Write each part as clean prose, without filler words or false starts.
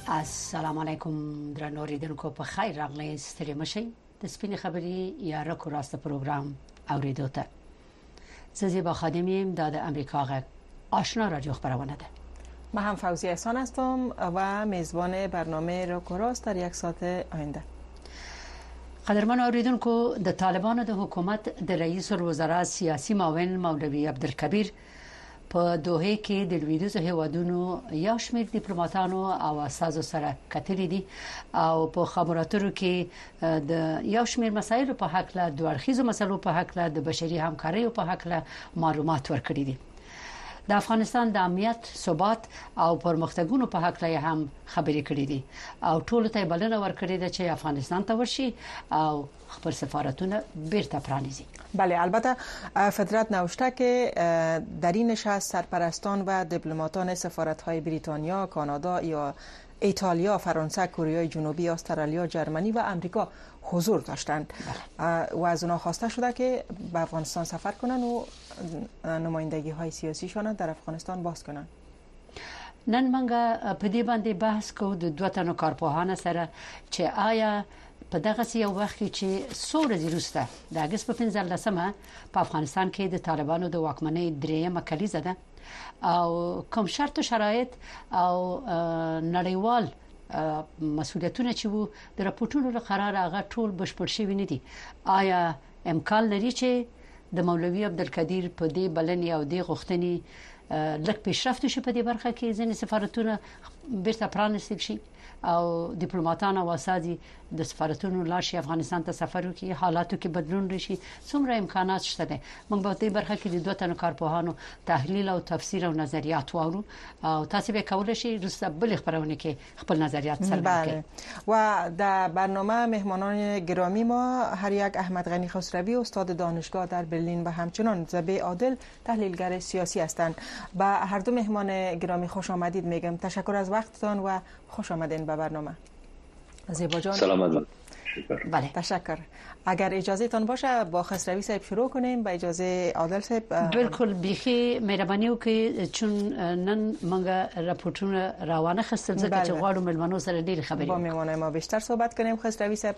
السلام علیکم درنو اوریدونکو په خیر راغلی ستړي مشي د سپینې خبرې یا رکو راست پروګرام اوریدو ته زیبا خادمیم د امریکا غږ آشنا رادیو خبرونه ده. من هم فوزی احسان هستم و میزبان برنامه رکو راست در یک ساعت آینده. قدرمن اوریدونکو د طالبانو د حکومت د رئیس الوزرا سیاسي معاون مولوی عبدالکبیر په دوحه کې د لویدیځ هیوادونو یو شمېر ډیپلوماټانو او اساسو سره کتلې دي او په خبراتو کې د یو شمېر مسایلو په حق له دوه اړخیزو مسلو په حق له د بشري همکارۍ په حق له معلومات ورکړي دي. د افغانستان د امنیت، ثبات او پرمختګونو په حق له هم خبرې کړې دي او ټول ته بلنه ورکړې ده چې افغانستان ته ورشي او خپل سفارتونه بیرته پرانیزي. بله، البته فدرات نوشته که در این نشست سرپرستان و دیپلماتان سفارت‌های بریتانیا، کانادا یا ایتالیا، فرانسه، کره جنوبی، استرالیا، جرمنی و امریکا حضور داشتند و از اونا خواسته شده که به افغانستان سفر کنند و نمایندگی‌های سیاسیشان در افغانستان باز کنند. نن منګه په دې باندې بحث کوو د دوه تنو کارپوهانو سره چې آیا په دغه یو وخت کې چې څو ورځې وروسته د اگست په 15مه په افغانستان کې د طالبانو د واکمنۍ دریمه کلیزه ده او کوم شرط او شرایط او نړیوال مسؤلیتونه چې وو د راپورټونو لپاره قرار هغه ټول بشپړ شوی نه دي. آیا امکان لري چې د مولوی عبدالقدیر په دې بلنې او دې غوښتنې لږ پیشرفت شي په دې برخه کې ځینې سفارتونه بیرته پرانیستل شي او ډیپلوماټان او اساسي د سفارتونو لاشي افغانستان ته سفر وکړي، حالاتو کې بدلون راشي، څومره امکانات شته دي. موږ په دې برخه کې د دوه تنو کارپوهانو تحلیل او تفسیر او نظریات وورو او تاسو به کولای شئ روسته بل خبرونه کې خپل نظریات څرګند کړئ. و در برنامه مهمانان گرامی ما هر یک احمد غنی خسروی استاد دانشگاه در برلین و همچنان زبی عادل تحلیلگر سیاسی هستند. به هر دو مهمان گرامی خوش آمدید میگم. تشکر از وقتتان و خوش آمدین به برنامه. زیبا جان سلام. بله تشکر. اگر اجازه تان باشه با خسروی صاحب شروع کنیم. با اجازه عادل صاحب. بالکل بیخي مهرباني وکړئ چون نن موږ راپورټونه روانه خستل ځکه چې غواړو ملمنو سره ډېر خبرې با میمونه ما بیشتر صحبت کنیم. خسروی صاحب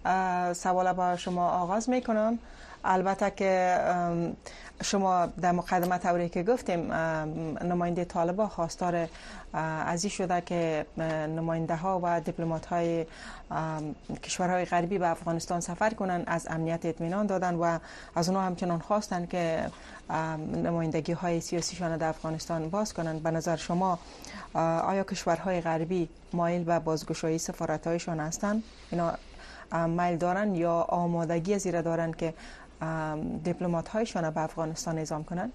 سوال با شما آغاز میکنم. البته که شما در مقدمه طوری که گفتیم نماینده طالبان خواستار از این شده که نماینده ها و دیپلمات های کشورهای غربی به افغانستان سفر کنند، از امنیت اطمینان دادن و از اونها همچنان خواستن که نمایندگی های سیاسیشان در افغانستان باز کنند. به نظر شما آیا کشورهای غربی مایل به بازگشایی سفارت هایشان هستند؟ اینا میل دارن یا آمادگی زیر دارن که دیپلمات هایشان به افغانستان اعزام کنند؟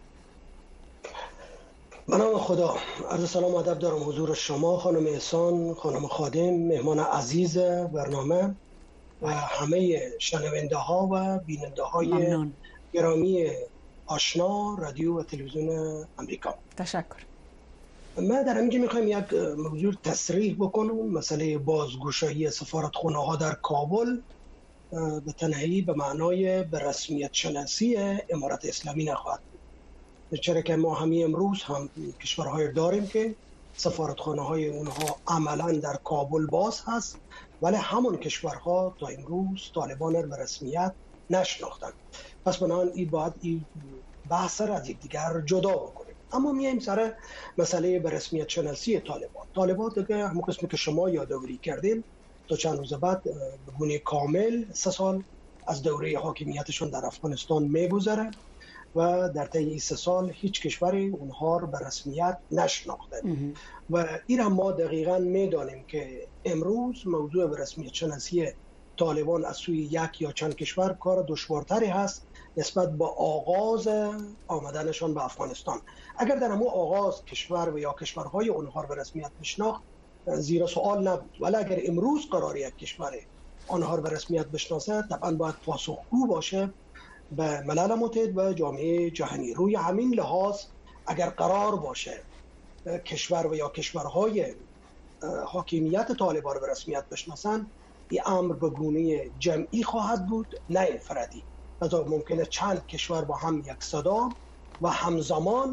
به نام خدا. عرض سلام و ادب دارم حضور شما خانم احسان، خانم خادم، مهمان عزیز برنامه و همه شنونده ها و بیننده های گرامی آشنا رادیو و تلویزیون امریکا. تشکر. ما در اینجا میخوایم یک موضوع تصریح بکنم. مسئله بازگشایی سفارتخانه ها در کابل به تنهایی به معنای به رسمیت شناسی امارت اسلامی نخواهد بود، چرا که ما همین امروز هم کشورهای داریم که سفارتخانه های اونها عملا در کابل باز هست، ولی همون کشورها تا امروز طالبان را به رسمیت نشناختند. پس بنابراین این باید این بحث را از یکدیگر جدا بکنیم. اما میایم سر مسئله به رسمیت شناسی طالبان دیگه همون قسمی که شما یادآوری کردین تا چند روز بعد به گونه کامل 3 سال از دوره حاکمیتشون در افغانستان میگذره و در طی این 3 سال هیچ کشوری اونها رو به رسمیت نشناخته و این هم ما دقیقاً میدانیم که امروز موضوع به رسمیت شناسی طالبان از سوی یک یا چند کشور کار دشوارتری هست نسبت با آغاز آمدنشان به افغانستان. اگر در همون آغاز کشور و یا کشورهای اونها رو به رسمیت بشناخت زیر سوال نبود، ولی اگر امروز قرار یک کشور آنها رو به رسمیت بشناسه طبعا باید پاسخگو باشه به ملل متحد و جامعه جهانی. روی همین لحاظ اگر قرار باشه کشور و یا کشورهای حاکمیت طالبان رو به رسمیت بشناسن، این امر به گونه جمعی خواهد بود نه انفرادی. لذا ممکنه چند کشور با هم یک صدا و همزمان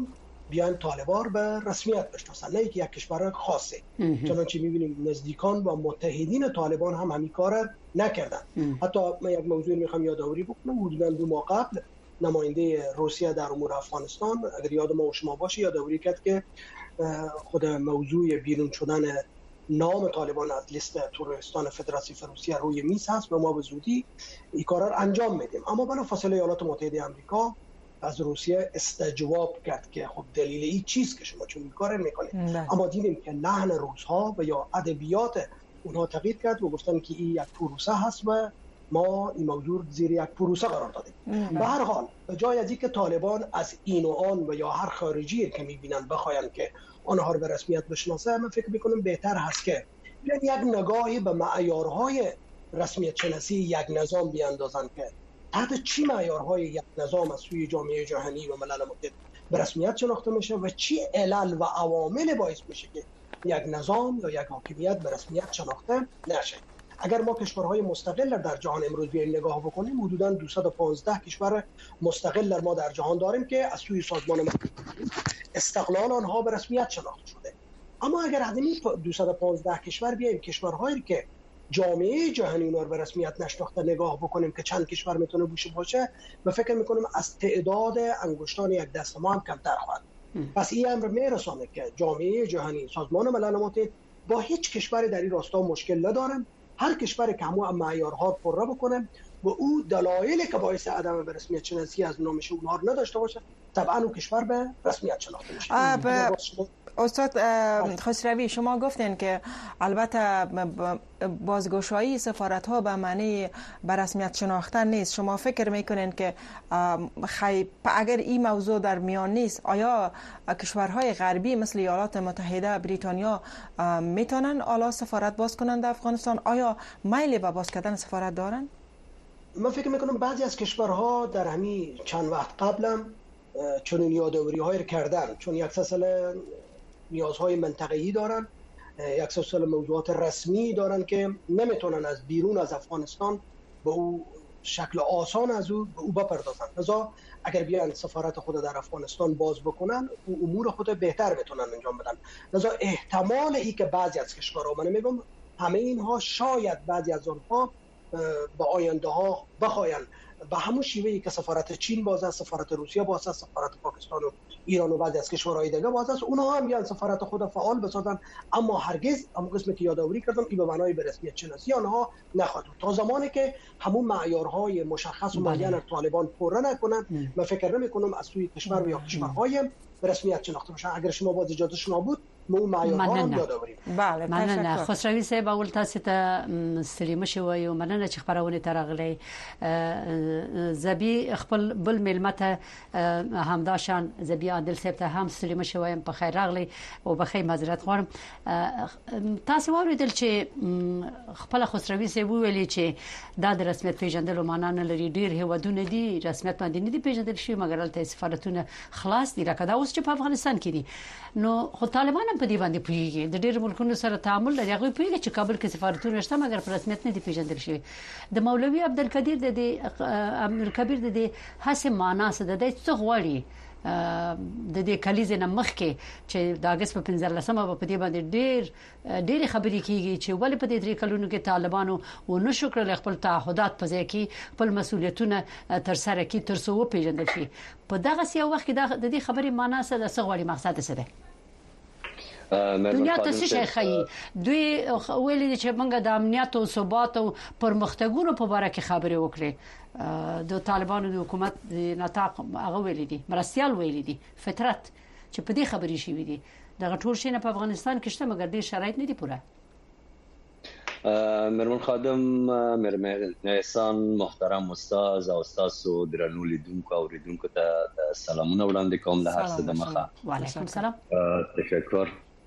بیان طالبان به رسمیت بشناسن، نه یک کشور خاصه. چنانچه می‌بینیم نزدیکان و متحدین طالبان هم همین کار نکردن. حتی من یک موضوع میخوام یادآوری بکنم، حدوداً 2 ماه قبل نماینده روسیه در امور افغانستان، اگر یاد ما و شما باشه، یادآوری کرد که خود موضوع بیرون شدن نام طالبان از لیست تروریستان فدراسیون روسیه روی میز هست و ما به زودی این کار را انجام میدیم. اما بلافاصله ایالات متحده آمریکا از روسیه استجواب کرد که خب دلیل این چیست که شما چون این کار میکنید. اما دیدیم که لحن روس‌ها و یا ادبیات اونها تغییر کرد و گفتن که این یک پروسه هست و ما این موضوع زیر یک پروسه قرار دادیم. به هر حال به جای از اینکه طالبان از این و آن و یا هر خارجی که میبینن بخواین که آنها رو به رسمیت بشناسه، من فکر میکنم بهتر هست که یک نگاهی به معیارهای رسمیت شناسی یک نظام بیاندازن که تحت چی معیارهای یک نظام از سوی جامعه جهانی و ملل متحد به رسمیت شناخته میشه و چی علل و عوامل باعث میشه که یک نظام یا یک حاکمیت به رسمیت شناخته نشه. اگر ما کشورهای مستقل در جهان امروز بیایم نگاه بکنیم، حدوداً 215 کشور مستقل ما در جهان داریم که از سوی سازمان ملل استقلال آنها به رسمیت شناخته شده. اما اگر از این 215 کشور بیایم کشورهایی که جامعه جهانی اونها رو به رسمیت نشناخته نگاه بکنیم که چند کشور میتونه باشه، و فکر میکنم از تعداد انگشتان یک دست ما هم کمتر خواهد. پس این امر میرسونه که جامعه جهانی، سازمان ملل متحد با هیچ کشوری در این راستا مشکل ندارن. هر کشور که همون معیارها پره بکنه و او دلایلی که باعث عدم به رسمیت شناسی از اونها میشه اونها رو نداشته باشه، طبعا اون کشور به رسمیت شناخته میشه. استاد خسروی، شما گفتین که البته بازگشایی سفارت ها به معنی به رسمیت شناختن نیست. شما فکر میکنین که اگر این موضوع در میان نیست، آیا کشورهای غربی مثل ایالات متحده، بریتانیا میتونن اعلی سفارت باز کنند در افغانستان؟ آیا میل به باز کردن سفارت دارن؟ من فکر میکنم بعضی از کشورها در همین چند وقت قبلم چون این یادآوری‌های رو کردن، چون یک سلسله نیازهای منطقه‌ای دارن، یک سلسله موضوعات رسمی دارن که نمیتونن از بیرون از افغانستان به او شکل آسان از او به او بپردازن. لذا اگر بیان سفارت خود در افغانستان باز بکنن، او امور خود بهتر بتونن انجام بدن. لذا احتمال ای که بعضی از کشورها، من میگم همه اینها، شاید بعضی از آنها به آینده ها بخواین به همون شیوهی که سفارت چین باز است، سفارت روسیه باز است، سفارت پاکستان و ایران و بعضی از کشورهای دیگه باز است، اونها هم بیان سفارت خود فعال بسازن. اما هرگز همون قسمی که یادآوری کردم این به معنای به رسمیت شناسی آنها نخواهد بود تا زمانی که همون معیارهای مشخص و معین طالبان پره نکنن. من فکر نمی‌کنم از سوی کشور یا کشورهای به رسمیت شناخته بشن. اگر شما باز اجازه شما بود مو معیارها هم یادآوری. بله، مننه. خسروی صاحب، اول تاسو ته ستړي شوی او مننه چې خبرونه ترغلې زبی خپل بل ملمته همداشان زبی عادل صاحب ته هم ستړي شوی په خیر راغلی او بخیر معذرت غواړم. تاسو اوریدل چې خپل خسروی صاحب ویلي چې دا د رسمیت پیژندلو معنا نه لري. ډیر هیوادونه دي رسمیت باندې نه دي پیژندل شوی، مګر البته سفارتونه خلاص دي راکړه اوس چې په افغانستان کې دي. نو خو طالبان هم په دې باندې پوهیږي، د ډېر ملکونو سره تعامل لري، هغه پوهیږي چې کابل کې سفارتونه شته مګر په رسمیت نه دي پیژندل شوی. د مولوی عبدالقدیر د دې امرکبیر د دې هڅه معنا څه ده، څه غواړي د دې کلیزې نه مخکې چې د اگست په 15مه په دې باندې ډېر خبرې کیږي چې ولې په دې درې کلونو کې طالبانو و نشو کړل خپل تعهدات په ځای کې خپل مسولیتونه تر سره کې تر څو پیژندل شي. په دغه سیاق وخت کې د دې خبرې معنا څه ده، څه غواړي، مقصد څه ده؟ دنیا ته څه شي ښیي؟ دوی ویلي چې موږ د امنیت او ثبات او پرمختګونو په اړه کې خبرې وکړي. د طالبانو د حکومت نتاق هغه ویلي دي، مرستيال ویلي دي، فطرت چې په دې خبرې شي دي دغه ټول شي نه په افغانستان کې شته مګر ډېر شرایط نه دي پوره. مرمن خادم، مرمن احسان، محترم استاد او استادو درنو لیدونکو او اوریدونکو ته سلامونه وړاندې کوم له هر څه د مخه. وعلیکم السلام. تشکر.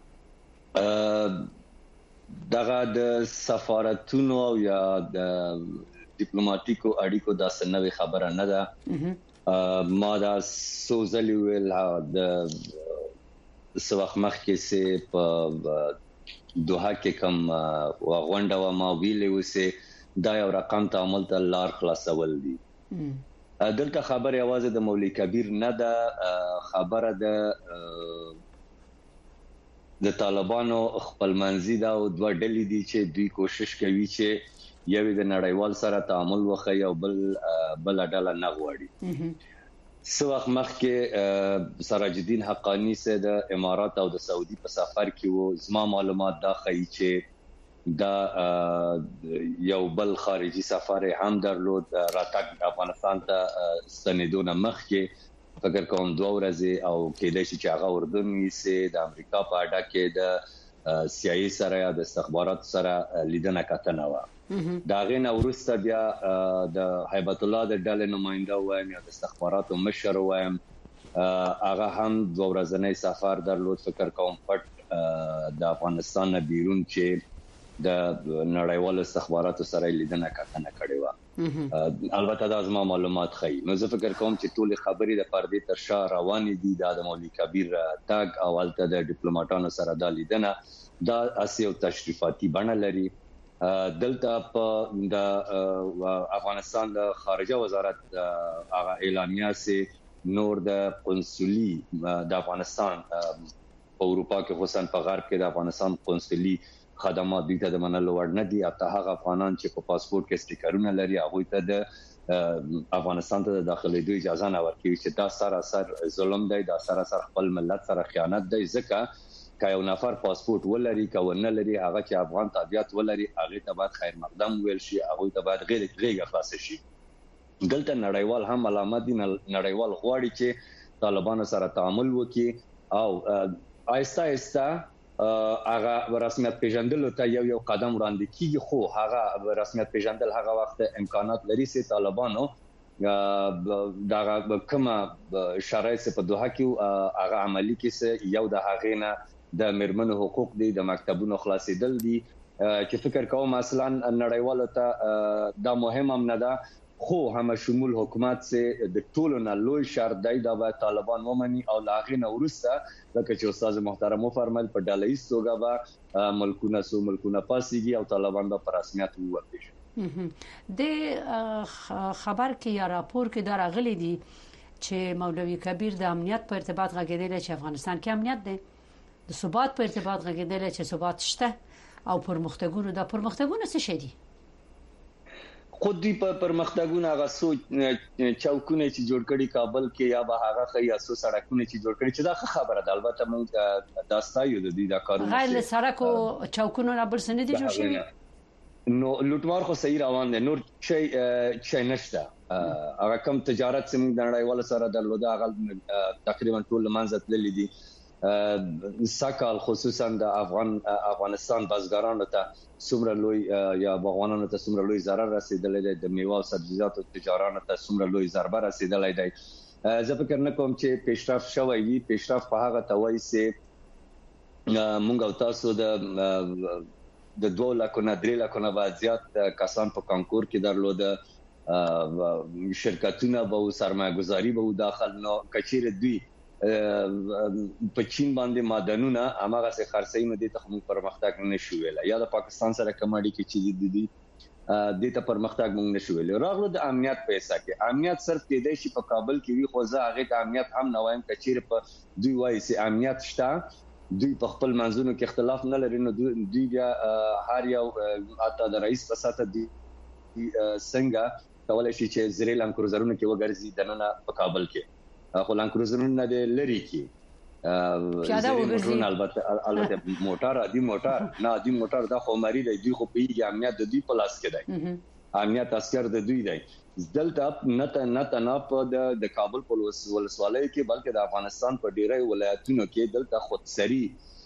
دغه د سفارتونو یا د ډیپلوماټیکو اړیکو د سنوي خبره نه ده. ما دا سوزلی ویل د سوخ مخ کې سه په دوحه کې کوم غونډه و ما ویلې وسه دا یو رقم تعامل ته لار خلاصول دي. دلته خبره आवाज د مولوی کبیر نه ده، خبره د طالبانو خپل منځي دا او دوه ډلې دي چې دوی کوشش کوي چې یو د نړیوال سره تعامل وکړي او بل ډله نه غواړي. سو وخت مخکې سراج الدین حقانی سه د امارات او د سعودي په سفر کې وو، زما معلومات دا ښيي چې دا یو بل خارجي سفر هم درلود، راتګ افغانستان ته ستنیدونه مخکې فکر کوم 2 ورځې او کېدای شي چې هغه اردن وي د امریکا په اډه کې د CIA سره یا د استخبارات سره لیدنه کتنه و. دا غین اورسته بیا د هیبت الله د ډلې نماینده وایم یا د استخباراتو مشر وایم، هغه هم 2 ورځې سفر درلود، فکر کوم پټ د افغانستان نه بیرون چې د نړیوال استخباراتو سره لیدنه کتنه کړې و. البته دا زما معلومات ښيي. نو زه فکر کوم چې ټول خبرې د پردې تر شا روان دي، د مولوی کبیر تاګ او البته د ډیپلوماټانو سره د لیدنه دا اسیو تشریفاتي بڼه لري. دلته په د افغانستان د خارجه وزارت هغه اعلامیه سي نور د قنصلي د افغانستان په اروپا کې خصوصا په غرب کې د افغانستان قنصلي خدمات دي ته د منلو وړ نه دي. اته هغه افغانان چې په پاسپورت کې سټیکرونه لري هغه ته د افغانستان ته د داخليدو اجازه نه ورکوي، چې دا سراسر ظلم دی، دا سراسر خپل ملت سره خیانت دی. ځکه که یو نفر پاسپورت ولري که ونه لري، هغه چې افغان تابعیت ولري هغه ته باید خیر مقدم ویل شي، هغه ته باید غیږه خلاص شي. دلته نړیوال هم علامات دي، نړیوال غواړي چې طالبانو سره تعامل وکړي او آهسته آهسته هغه رسمیت پیژندل ته یو قدم وړاندې کیږي. خو هغه رسمیت پیژندل هغه وخت امکانات لري چې طالبانو دا کومه شرایط په دوحه کې هغه عملی کې یو د هغې نه د مرمنو حقوق دي، د مکتبونو خلاصیدل دي، چې فکر کوم مثلا نړیوالو ته دا مهم هم نه ده، خو هم شمول حکومت سه د ټولو نه لوی شرط دی دا به طالبان ومني او لاغې نه ورسته لکه چې استاد محترم فرمایل په ډالۍ توګه به ملکونه پاسيږي او طالبان به په رسمیت ووځي. د خبر کې یا راپور کې دا راغلي دي چې مولوی کبیر د امنیت په ارتباط غږیدل چې افغانستان کې امنیت دی، د ثبات په ارتباط غږیدل چې ثبات شته او پرمختګونه څه شي دي. خود دی په پرمختګونه هغه سوچ چوکونه چې جوړ کړي کابل کې یا به هغه خیا سو سړکونه چې جوړ کړي چې دا خبره ده. البته موږ داستایو د دې دا کارونه غیر سړک او چوکونه نه بل سند دي جوړ شوی، نو لوټمار خو صحیح روان دي، نور شي نشته. هغه کم تجارت چې موږ د نړیوال سره درلوده هغه تقریبا ټول منځ تللی دي. ساکال خصوصا د افغانستان بازارانو ته څومره لوی یا باغوانانو ته څومره لوی ضرر رسیدلی دی، د میوه او سبزیجاتو تجارانو ته څومره لوی ضربه رسیدلی دی. زه فکر نه کوم چې پیشرفت شوی وي. پیشرفت په هغه ته وایي چې موږ او تاسو د 2 لکه نه 3 لکه نه زیات کسان په کانکور کې درلوده، شرکتونه به سرمایه‌گذاری به داخل نو کچیر دوی په چین باندې معدنونه هغه څه خرڅي نو د تخم پرمختګ نشو ویل یا د پاکستان سره کماډي کې چې دي د ته پرمختګ مونږ نشو ویل. راغلو د امنیت پیسې کې امنیت صرف کې دی چې په کابل کې وی خو زه هغه د امنیت هم نه وایم کچیر په دوی وایي چې امنیت شته، دوی په خپل منځونو کې اختلاف نه لري، نو دوی هر یو اته د رئیس په ساته دي څنګه کولای شي چې زری لان کروزرونه کې وګرځي دنه په کابل کې خو لان کروزرونه د لری کې پیاده وګرځي. البته موټر عادي موټر دا خو مری دی، دوی خو په امنیت د دوی په لاس کې دی، امنیت عسكر د دوی دی. دلته نه په د کابل په ولسوالۍ کې بلکې د افغانستان په ډیری ولایتونو کې دلته خودسری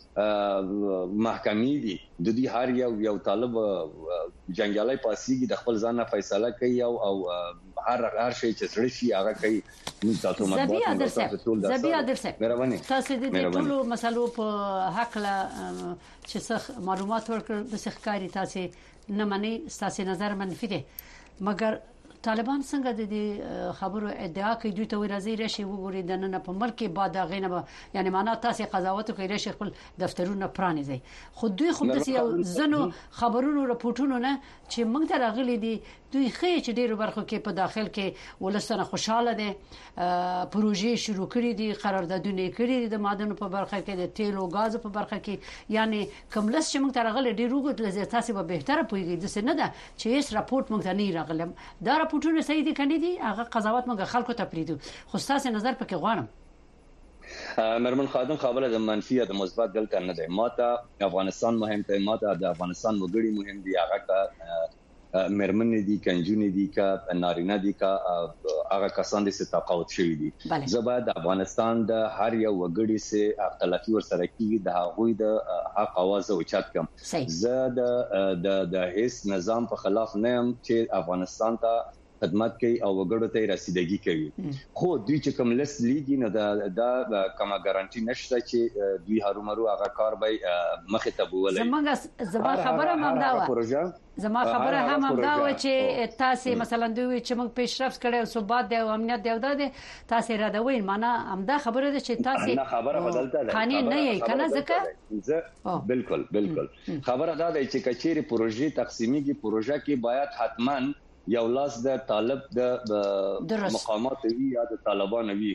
محکمې دي، د دې هر یو طالب جنگیالي پاسيږي د خپل ځان فیصله کوي او هر شي چې سړی شي هغه کوي. تاسو زبیا درسه تاسو د ټولو مسلو په حق له چې معلومات ورکړ د ښکاری تاسو نه مني، تاسو نظر منفي دي، مګر طالبان څنګه د دې خبرو ادعا کوي دوی ته ورځي راشي وګوري د نن په ملک بعد غینه یعنی معنا تاسو قضاوت کوي راشي خپل دفترونه پرانیزي خو دوی خو د یو زنو خبرونو راپورټونو نه چې موږ ته راغلي دي دوی خې چې ډیرو برخو کې په داخل کې ولستانه خوشاله دي پروژې شروع کړې دي قراردادونه کړې دي د معدنونو په برخه کې د تیل او غاز په برخه کې یعنی کوملس چې موږ ته راغلي ډیرو غوډه تاسو به بهتره پوهیږئ د څه نه ده چې هیڅ راپورټ موږ ته نه راغلم دا راپورټونه صحیح دي کني دي هغه قضاوت موږ خلکو ته پریدو خو تاسو نظر پکې غواړم مرمن خادم خبره د منفي د مثبت دلته نه ده ماته افغانستان مهم ته ماته د افغانستان وګړي مهم دي هغه کا مرمن دي کنجونی دي کا نارینه دي کا هغه کسان دي چې تقاعد شوی دي زبر د افغانستان د هر یو وګړي سه اختلافي ور سره کیږي د هغوی د حق आवाज او چت کم زه د هیڅ نظام په خلاف نه يم چې افغانستان ته خدمت کوي او وګړو ته رسیدګي کوي خو دوی چې کوم لس لیدي نه دا کومه ګارانټي نشته چې دوی هرومرو هغه کار به مخه ته بولای زما خبره هم دا و زما خبره هم دا و چې تاسو مثلا دوی چې موږ پیشرفت کړو او ثبات دی او امنیت دی او دا تاسو را دوی معنا هم دا خبره ده چې تاسو خبره بدلته ده خاني نه یې کنه ځکه بالکل خبره دا ده چې کچېری پروژې تقسیمیږي پروژه کې باید حتما یو لاس د طالب د مقامات وی یا د طالبان وی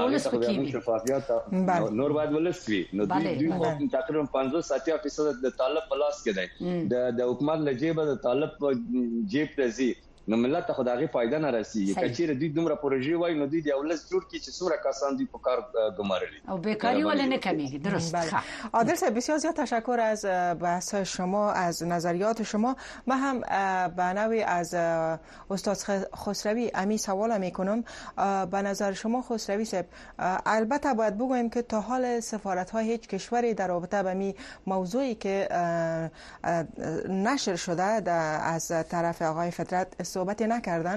نور باید ولسوي نو دوی تقریبا 50-60% د طالب په لاس کې دی د حکومت لجیبه د طالب جیب ته زی نو ملت ته خدای فائدہ نه رسیږي کچېره دوی دومره پروژې وای نو دوی د اولس جوړ کی چې څومره کسان دوی په کار گمارلی او بیکاری ولې نه کمیږي درست عادل صاحب بسیار زیاد تشکر از بحث شما از نظریات شما من هم به نوعی از استاد خسروی امی سوال میکنم به نظر شما خسروی صاحب البته باید بگوییم که تا حال سفارت های هیچ کشوری در رابطه با می موضوعی که نشر شده از طرف آقای فطرت صحبت نکردن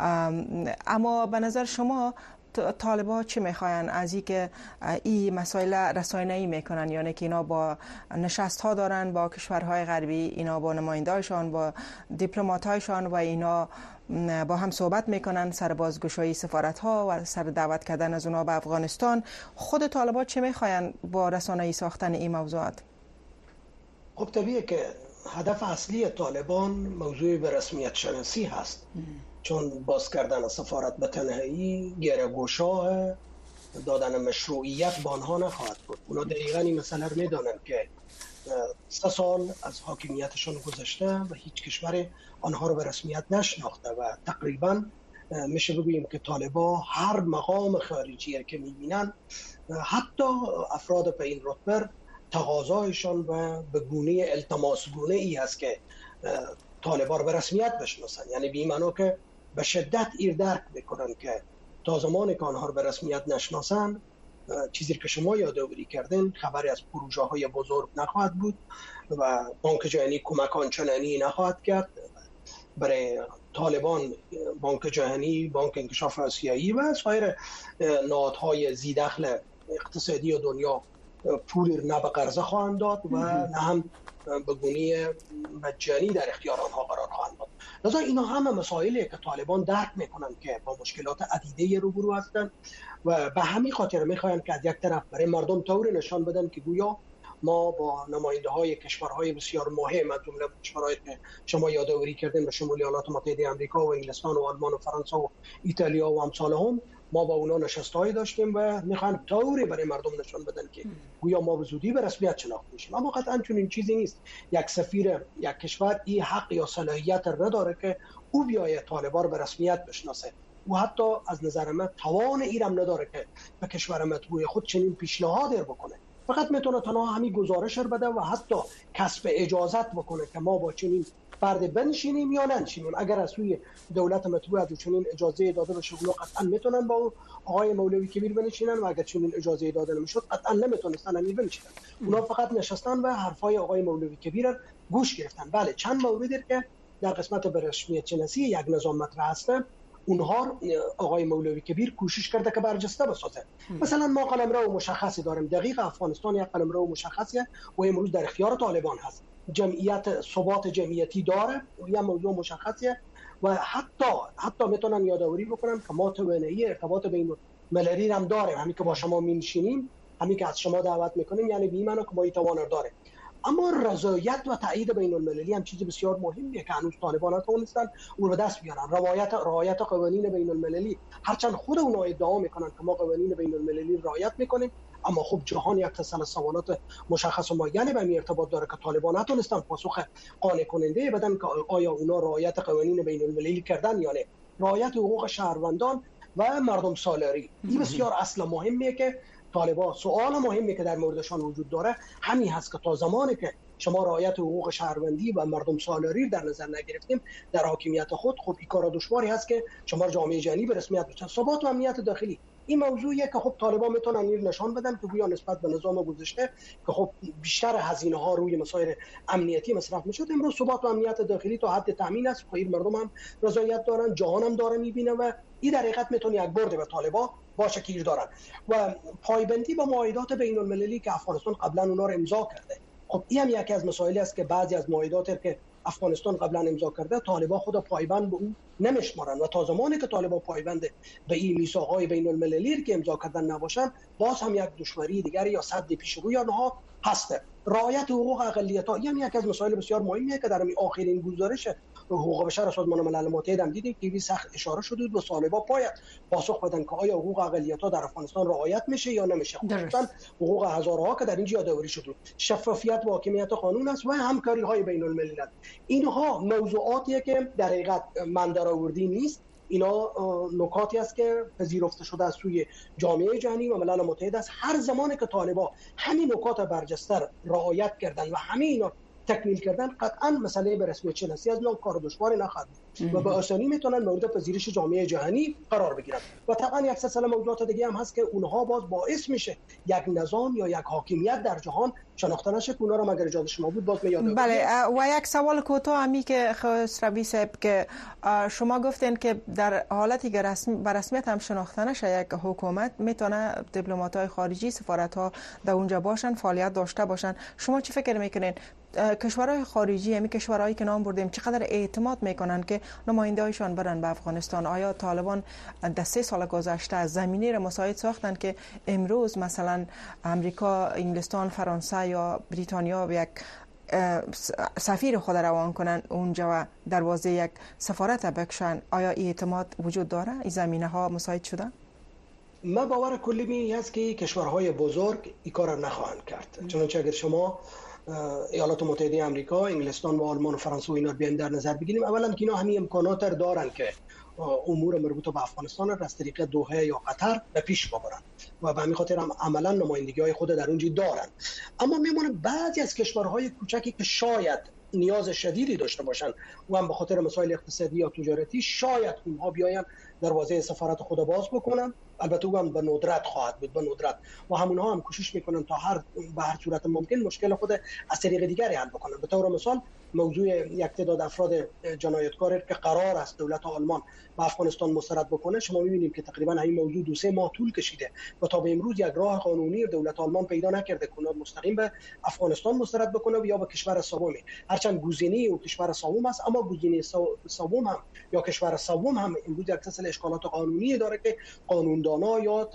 اما به نظر شما طالبان چی میخواین از اینکه این مسائل رسانه‌ای میکنن یعنی که اینا با نشست ها دارن با کشورهای غربی اینا با نماینده‌هاشان با دیپلمات‌هایشان و اینا با هم صحبت میکنن سر بازگشایی سفارت ها و سر دعوت کردن از اونا به افغانستان خود طالبان چی میخواین با رسانه‌ای ساختن این موضوعات خب طبیعیه که هدف اصلی طالبان موضوع به رسمیت شناسی هست چون باز کردن سفارت به تنهایی گره‌گشا دادن مشروعیت به آنها نخواهد بود اونا دقیقاً این مسئله رو میدانند که 3 سال از حاکمیتشان گذشته و هیچ کشور آنها رو به رسمیت نشناخته و تقریباً میشه بگوییم که طالبان هر مقام خارجی که میبینن حتی افراد به این رتبه تقاضایشان و به گونه التماس گونه ای هست که طالبان به رسمیت بشناسن یعنی به این معنی که به شدت درک میکنن که تا زمانی که آنها رو به رسمیت نشناسن چیزی که شما یادآوری کردین خبری از پروژه های بزرگ نخواهد بود و بانک جهانی کمک آنچنانی نخواهد کرد برای طالبان بانک جهانی بانک انکشاف آسیایی و سایر نهادهای ذی‌دخل اقتصادی دنیا پول نه به قرضه خواهند داد و نه هم به گونه مجانی در اختیار آنها قرار خواهند داد. لذا اینا همه مسائلیه که طالبان درک میکنن که با مشکلات عدیده روبرو هستند و به همین خاطر میخواین که از یک طرف برای مردم طوری نشان بدن که گویا ما با نماینده های کشورهای بسیار مهم از جمله کشورهایی که شما یادآوری کردین به شمول ایالات متحده آمریکا و انگلستان و آلمان و فرانسه و ایتالیا و امثالهم ما با اونا نشسته‌ای داشتیم و میخوان طوری برای مردم نشان بدن که گویا ما به زودی به رسمیت شناخته میشیم اما قطعاً چون این چیزی نیست یک سفیر یک کشور این حق یا صلاحیت را نداره که او بیاید طالبان به رسمیت بشناسه و حتی از نظر من توان ایرم نداره که به کشور مطبوع خود چنین پیشنهادی بکنه فقط میتونه تنها همین گزارش رو بده و حتی کسب اجازت بکنه که ما با چنین فرد بنشینیم یا ننشینیم اگر از سوی دولت مطبوع از چنین اجازه داده بشه اونا قطعا میتونن با آقای مولوی کبیر بنشینن و اگر چنین اجازه داده نمیشد قطعا نمیتونستن همین بنشینن اونا فقط نشستن و حرفای آقای مولوی کبیر گوش گرفتن بله چند موردی که در قسمت به رسمیت شناسی یک نظام مطرح هست اونها آقای مولوی کبیر کوشش کرده که برجسته بسازه مثلا ما قلمرو مشخصی داریم دقیق افغانستان یک قلمرو مشخصیه و امروز در اختیار طالبان هست جمعیت ثبات جمعیتی داره، یه موضوع مشخصیه. و حتی میتونن یادآوری بکنن که ما توانایی ارتباط بین المللی هم داریم، همین که با شما می‌نشینیم، همین که از شما دعوت میکنیم، یعنی به معنی که ما این توان داریم. اما رضایت و تایید بین المللی هم چیز بسیار مهمیه که هنوز طالبان نتونستن اون رو به دست بیارن. رعایت قوانین بین المللی، هرچند خود اونها ادعا میکنن که ما قوانین بین المللی رعایت میکنیم، اما خب جهان یک سلسله سوالات مشخص و معینه به این ارتباط داره که طالبان نتونستن پاسخ قانع کننده بدن که آیا اونا رعایت قوانین بین المللی کردن یا نه. رعایت حقوق شهروندان و مردم سالاری این بسیار اصل مهمیه که طالبان، سوال مهمی که در موردشان وجود داره همین هست که تا زمانی که شما رعایت حقوق شهروندی و مردم سالاری در نظر نگرفتیم در حاکمیت خود، خب این کار دشواری هست که شما جامعه جهانی به رسمیت بشن. ثبات و امنیت داخلی این موضوعیه که خب طالبان میتونن این نشان بدن که گویا نسبت به نظام گذشته که خب بیشتر هزینه ها روی مسائل امنیتی مصرف میشد، امروز ثبات و امنیت داخلی تا حد تامین است، خب مردم هم رضایت دارن، جهان هم داره میبینه و این در حقیقت میتونه یک برد به طالبان باشه که دارن. و پایبندی با معاهدات بین المللی که افغانستان قبلا اونا رو امضا کرده، خب این هم یکی از مسائلی است که بعضی از معاهدات که افغانستان قبلا امضا کرده طالبان خود پایبند به اون نمیشمارن و تا زمانی که طالبان پایبند به این میثاق‌های بین المللی که امضا کردن نباشن، باز هم یک دشواری دیگری یا سد پیش‌روی آنها هست. رعایت حقوق اقلیت‌ها یعنی یکی از مسائل بسیار مهمیه که در آخرین گزارش حقوق بشر سازمان ملل متحد هم دیدیم که سخت اشاره شده بود و طالبان باید پاسخ بدن که آیا حقوق اقلیت‌ها در افغانستان رعایت میشه یا نمیشه. خصوصا حقوق هزارها که در اینجا یادآوری شده، شفافیت و حاکمیت قانون است و همکاری‌های بین‌المللی. اینها موضوعاتیه که در حقیقت من درآوردی نیست، اینا نکاتی است که پذیرفته شده از سوی جامعه جهانی و ملل متحد است. هر زمانی که طالبان همین نکات برجسته رعایت کردن و همین اینا تکمیل کردن، قطعا مسئله به رسمیت شناسی از نام کار دشواری نخواهد و به آسانی میتونن مورد پذیرش جامعه جهانی قرار بگیرن. و طبعا یک سلسله موضوعات دیگه هم هست که اونها باز باعث میشه یک نظام یا یک حاکمیت در جهان شناخته نشه که اونها رو مگر اجازه شما بود باز میاد. بله. و یک سوال کوتاه همی که خسروی صاحب که شما گفتین که در حالتی که به رسمیت هم شناخته نشه یک حکومت، میتونه دیپلمات‌های خارجی، سفارت‌ها در اونجا باشن، فعالیت داشته باشن. شما چی فکر میکنین کشورهای خارجی، همین کشورهایی که نام بردیم، چقدر اعتماد میکنن که نماینده‌هایشان برن به افغانستان؟ آیا طالبان در 3 سال گذشته زمینه را مساعد ساختن که امروز مثلا امریکا، انگلستان، فرانسه یا بریتانیا یک سفیر خود روان کنن اونجا و دروازه یک سفارت بکشن؟ آیا اعتماد وجود داره؟ این زمینه ها مساعد شده؟ ما باور کلی هست که کشورهای بزرگ این کار نخواهند کرد. چنانچه اگر شما ایالات متحده آمریکا، انگلستان و آلمان و فرانسه و اینا بیان در نظر بگیریم، اولا که اینا همین امکانات دارن که امور مربوط به افغانستان را از طریق دوحه یا قطر به پیش ببرن و به همین خاطر هم عملا نمایندگی‌های خود در اونجا دارن. اما میمونه بعضی از کشورهای کوچکی که شاید نیاز شدیدی داشته باشن و هم به خاطر مسائل اقتصادی یا تجارتی شاید اونها بیاین دروازه سفارت خود باز بکنن. البته هم به ندرت خواهد بود، به ندرت، و همونها هم کوشش میکنن تا به هر صورت ممکن مشکل خود از طریق دیگری حل بکنن. به طور مثال موضوع یک تعداد افراد جنایتکار که قرار است دولت آلمان به افغانستان مسترد بکنه، شما می‌بینید که تقریبا همین موضوع 2-3 ماه طول کشیده و تا به امروز یک راه قانونی دولت آلمان پیدا نکرده که مستقیم به افغانستان مسترد بکنه یا به کشور سومی. هرچند گزینه او کشور سوم است، اما گزینه سوم هم یا کشور سوم هم امروز یک سلسله اشکالات قانونی داره که قانوندانا یا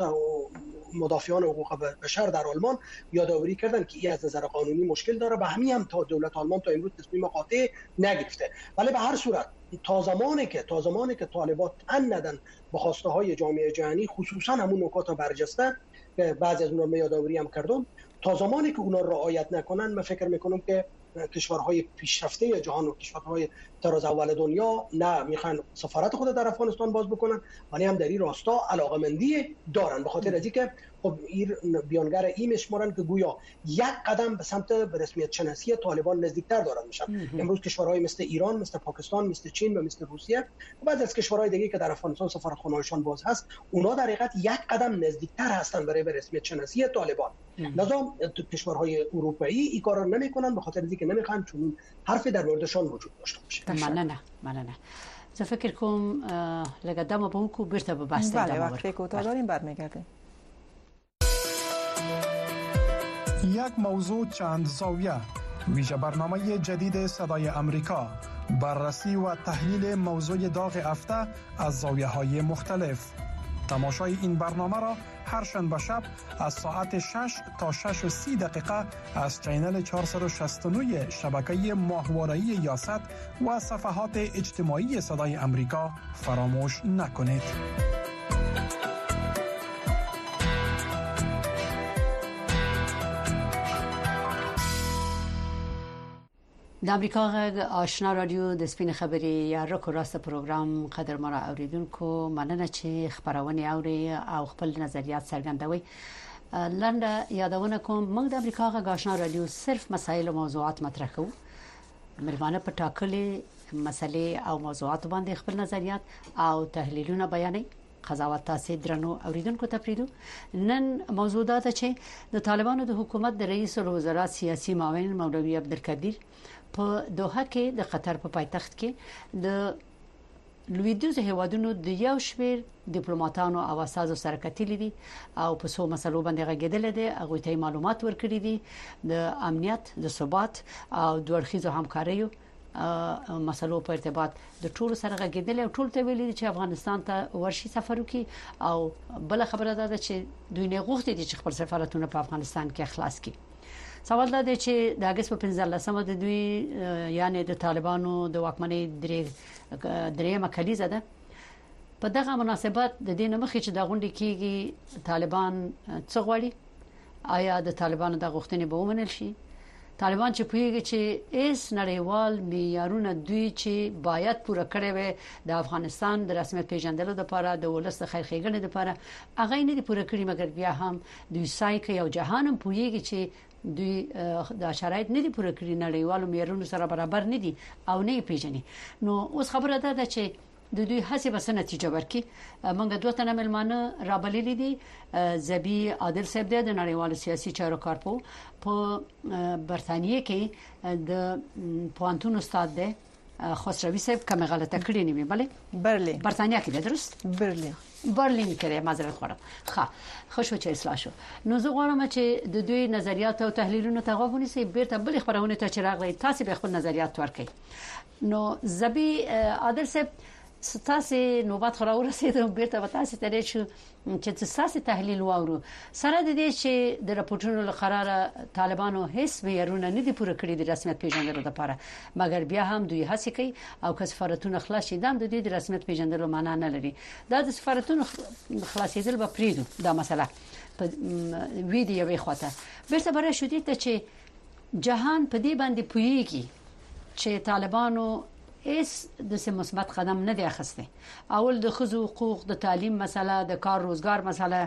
مدافعان حقوق بشر در آلمان یادآوری کردن که این از نظر قانونی مشکل داره و همین هم تا دولت آلمان تا امروز تصمیم قاطع نگرفته. ولی به هر صورت تا زمانی که طالبان تن ندن به خواسته های جامعه جهانی، خصوصا همون نکات برجسته که بعضی از اونها رو یادآوری هم کردم، تا زمانی که اونا رعایت نکنن، من فکر میکنم که کشورهای پیشرفته جهان و کشورهای طراز اول دنیا نه میخوان سفارت خود در افغانستان باز بکنن، ولی هم در این راستا علاقمندی دارن، به خاطر از اینکه خب این بیانگر این میشمارن که گویا یک قدم به سمت به رسمیت شناسی طالبان نزدیکتر دارن میشن. امروز کشورهای مثل ایران، مثل پاکستان، مثل چین و مثل روسیه و بعضی از کشورهای دیگه که در افغانستان سفارتخانه‌هاشون باز هست، اونا در حقیقت یک قدم نزدیکتر هستن برای به رسمیت شناسی طالبان. لذا کشورهای اروپایی این کارا نمیکنن به خاطر اینکه نمیخوان چون حرفی در موردشان وجود داشته باشه. مننه. زه فکر کوم لکه دمو به کو بیرته به بحث بله وقتی کوتاه داریم برمیگردیم. یک موضوع چند زاویه ویژه برنامه جدید صدای امریکا، بررسی و تحلیل موضوع داغ هفته از زاویه‌های مختلف. تماشای این برنامه را هر شنبه شب از ساعت 6 تا 6:30 دقیقه از چینل 469 شبکه ماهواره‌ای یاست و صفحات اجتماعی صدای امریکا فراموش نکنید. د امریکا غږ آشنا رادیو د سپین خبري یا رکو راست پروګرام قدرمن اوریدونکو مننه چې خبرونه اوري او خپل نظریات څرګندوي. لنډه یادونه کوم موږ د امریکا غږ آشنا رادیو صرف مسایل او موضوعات مطرح کوو. مېرمنه په ټاکلي مسلې او موضوعات باندې خپل نظریات او تحلیلونه بیانوي. قضاوت تاسو درنو اوریدونکو ته پریدو. نن موضوع دا ده چې د طالبانو د حکومت د رئیس الوزرا سیاسي معاون مولوي عبدالقدیر په دوحه کې د قطر په پایتخت کې د لویدیز هیوادونو د یو شمېر ډیپلوماټانو او اساسو سره کتلې دي او په څو مسلو باندې غږیدل دي. هغه ته معلومات ورکړي دي د امنیت، د ثبات او د ورخیزو همکاریو مسلو په ارتباط د ټولو سره غږیدل او ټول ته ویلي چې افغانستان ته ورشي سفر وکړي او بل خبره ده چې دوی نه غوښتي چې خپل سفارتونه په افغانستان کې خلاص کړي. سوال دا دی چې د اگست په 15 د دوی یعنی د طالبانو د واکمنۍ درېمه کلیزه ده. په دغه مناسبت د دې مخې چې د غونډې کېږي طالبان څه غواړي؟ آیا د طالبانو د غوښتنې به ومنل شي؟ طالبان چې پوهیږي چې اس نړیوال معیارونه دوی چې باید پوره کړي وي د افغانستان د رسمیت پیژندلو لپاره د ولست خیر ښېګڼې لپاره هغه نه دي پوره کړی، مګر بیا هم دوی سای کوي او جهان هم پوهیږي چې دوی د شرایط نه دي پوره کړی، نړیوالو معیارونو سره برابر نه دي او نه پیژني. نو اوس خبره ده چې د دوی هڅې به څه نتیجه ورکړي. موږ دوه تنه ملمانه رابللي دي. زبی عادل صاحب د نړیوال سیاسي چارو کارپو په برتانیې کې د پوانتون استاد دی. خسروی صاحب کومه غلطه کړې نیمه بله برلین برتانیا کې درست برلین کې معذرت غواړم. خوشو چې اصلاح شو. نو زه غواړم چې د دوی نظریات او تحلیلونو ته غوږ ونیسئ. بیرته بل خبرونه ته چې راغلي تاسو به خپل نظریات ورکړئ. نو زبی عادل صاحب ستاسو نوبت خو راورسېده، بیرته به تاسو ته شو چې تاسو تحلیل واورو سره د دې چې د راپورټونو لپاره طالبانو هیڅ معیارونه نه دي پوره کړی د رسمیت پیژندلو لپاره، مګر بیا هم دوی هڅه کوي او که سفارتونه خلاص شي د دوی د رسمیت پیژندلو معنا نه لري. دا د سفارتونو خلاصېدل به پریدو دا مسله په ویډیو یې خواته بیرته برای شو دي ته چې جهان په دې باندې پوهیږي چې طالبانو اس د سم مثبت قدم نه دی اخسته. اول د خزو حقوق، د تعلیم مسله، د کار روزګار مسله،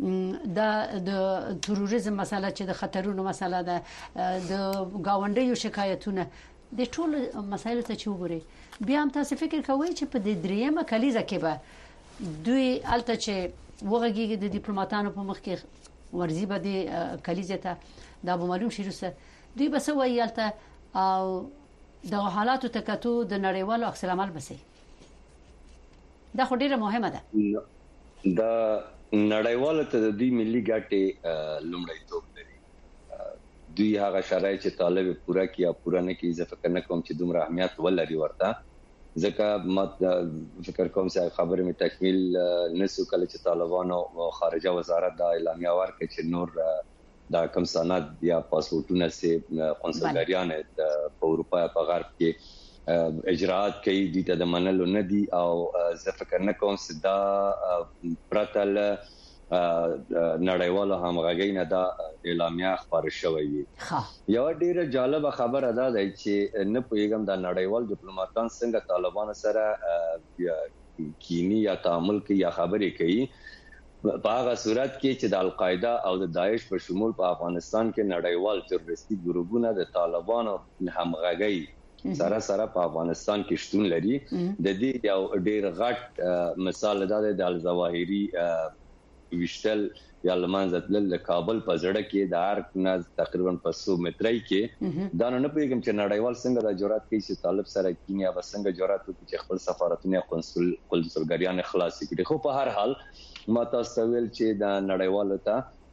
د تروریزم مسله چې د خطرونو مسله ده، د گاونډیو شکایتونه، د ټول مسایلو ته چې وګوري بیا هم تاسو فکر کوئ چې په دې دریمه کلیزه کې به دوی الته چې وګړي د ډیپلوماټانو په مخ کې ورزي به د کلیزه ته دا به معلوم شي روسه دوی به څه وایي الته او د حالاتو تکاتو د نړیوالو عکس العمل بسې. دا خو ډیره مهمه ده. دا نړیوالو ته د دوی ملي ګټې لومړیتوب لري. دوی هغه شرایط چې طالب پورا کیا پورا نه کی اضافه کنه کوم چې دومره اهمیت ولري ورته ځکه ما فکر کوم چې خبره می تکمیل نسو کله چې طالبانو خارجه وزارت دا اعلامیه ورکړه چې نور دا کوم سند یا پاسپورتونه سي قونسلګریان په اروپا په غرب کې اجراءات کوي دي ته د منلو نه دي او زه فکر نه کوم چې دا پرتل نړیوالو همغږي نه دا اعلامیه خبر شوې وي. یو ډیره جالب خبره ده چې نه پوهیږم دا نړیوال ډیپلوماټان څنګه طالبانو سره کینی یا تعامل کوي یا خبرې کوي په هغه صورت کې چې د القاعده او د داعش په شمول په افغانستان کې نړیوال تروریستي ګروپونه د طالبانو همغږي سره په افغانستان کې شتون لري. د دې یو ډیر غټ مثال ده د الظواهری وشتل یا لمانځل د کابل په زړه کې د ارک نه تقریبا په 100 مترۍ کې دا نه پیغام چې نړیوال څنګه د جرأت کوي چې طالب سره کینیا وسنګ جرأت کوي چې خپل سفارتونه قونسلګریان خلاص کړي. خو په هر حال ما تاسو ویل چې د نړیوالو ته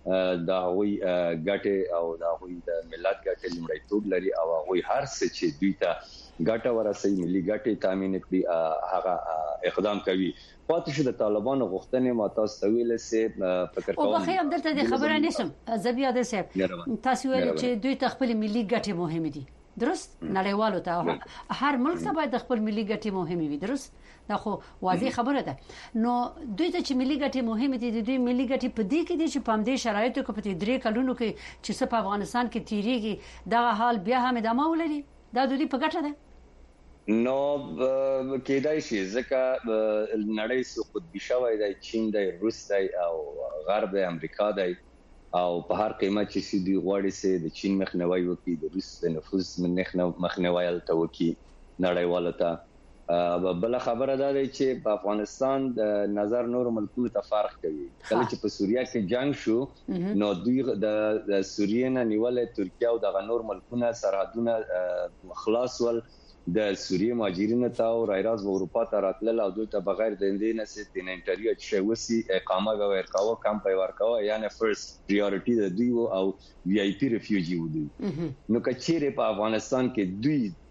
دا هغوی ګټه او دا هغوی د ملت ګټه لمړیتوب لري او هغوی هر څه چې دوی ته ګټه ورسي ملي ګټه تامین کړي هغه اقدام کوي. پاتې شو د طالبانو غوښتنې ما تاسو ته ویل سه فکر کوم او بخیر دلته د خبره نشم زبیاده صاحب تاسو ویل چې دوی خپل ملي ګټه مهمه دي درست نړیوالو ته هر ملک ته باید خپل ملي ګټه مهمه وي درست دا خو واضح خبره ده. نو دوی ته چې ملي ګټه مهمه دي دوی ملي ګټه په دې کې دي چې په دې شرایطو کې په 3 کلونو کې چې په افغانستان کې تیریږي دا حال بیا هم ادامه ولري دا دوی په ګټه ده. نو کېدای شي ځکه نړۍ سو قطبي شوی دی چین دی روس دی او غرب دی امریکا دی او په هر قیمت چې سې دی غواړي سي د چین مخنیوي وکړي د روس د نفوذ مخنیوي تل وکړي نړیواله ته. بل خبره ده چې په افغانستان د نظر نور ملکونو ته فرق کوي. کله چې په سوریه کې جنگ شو نو دوی د سوریه نه نیولې ترکیه او د نور ملکونو سرحدونه خلاص ول د سوریه مهاجرینو ته او رايراز و اروپا ته راتلل او دوی ته بغیر د اندینه سي د انټریو چې وسی اقامه غوړ کاوه کم په ورکاوه یعنی فرست پریورټی د دوی او وی آی پی ریفیوجی ودی. نو کچېره په افغانستان کې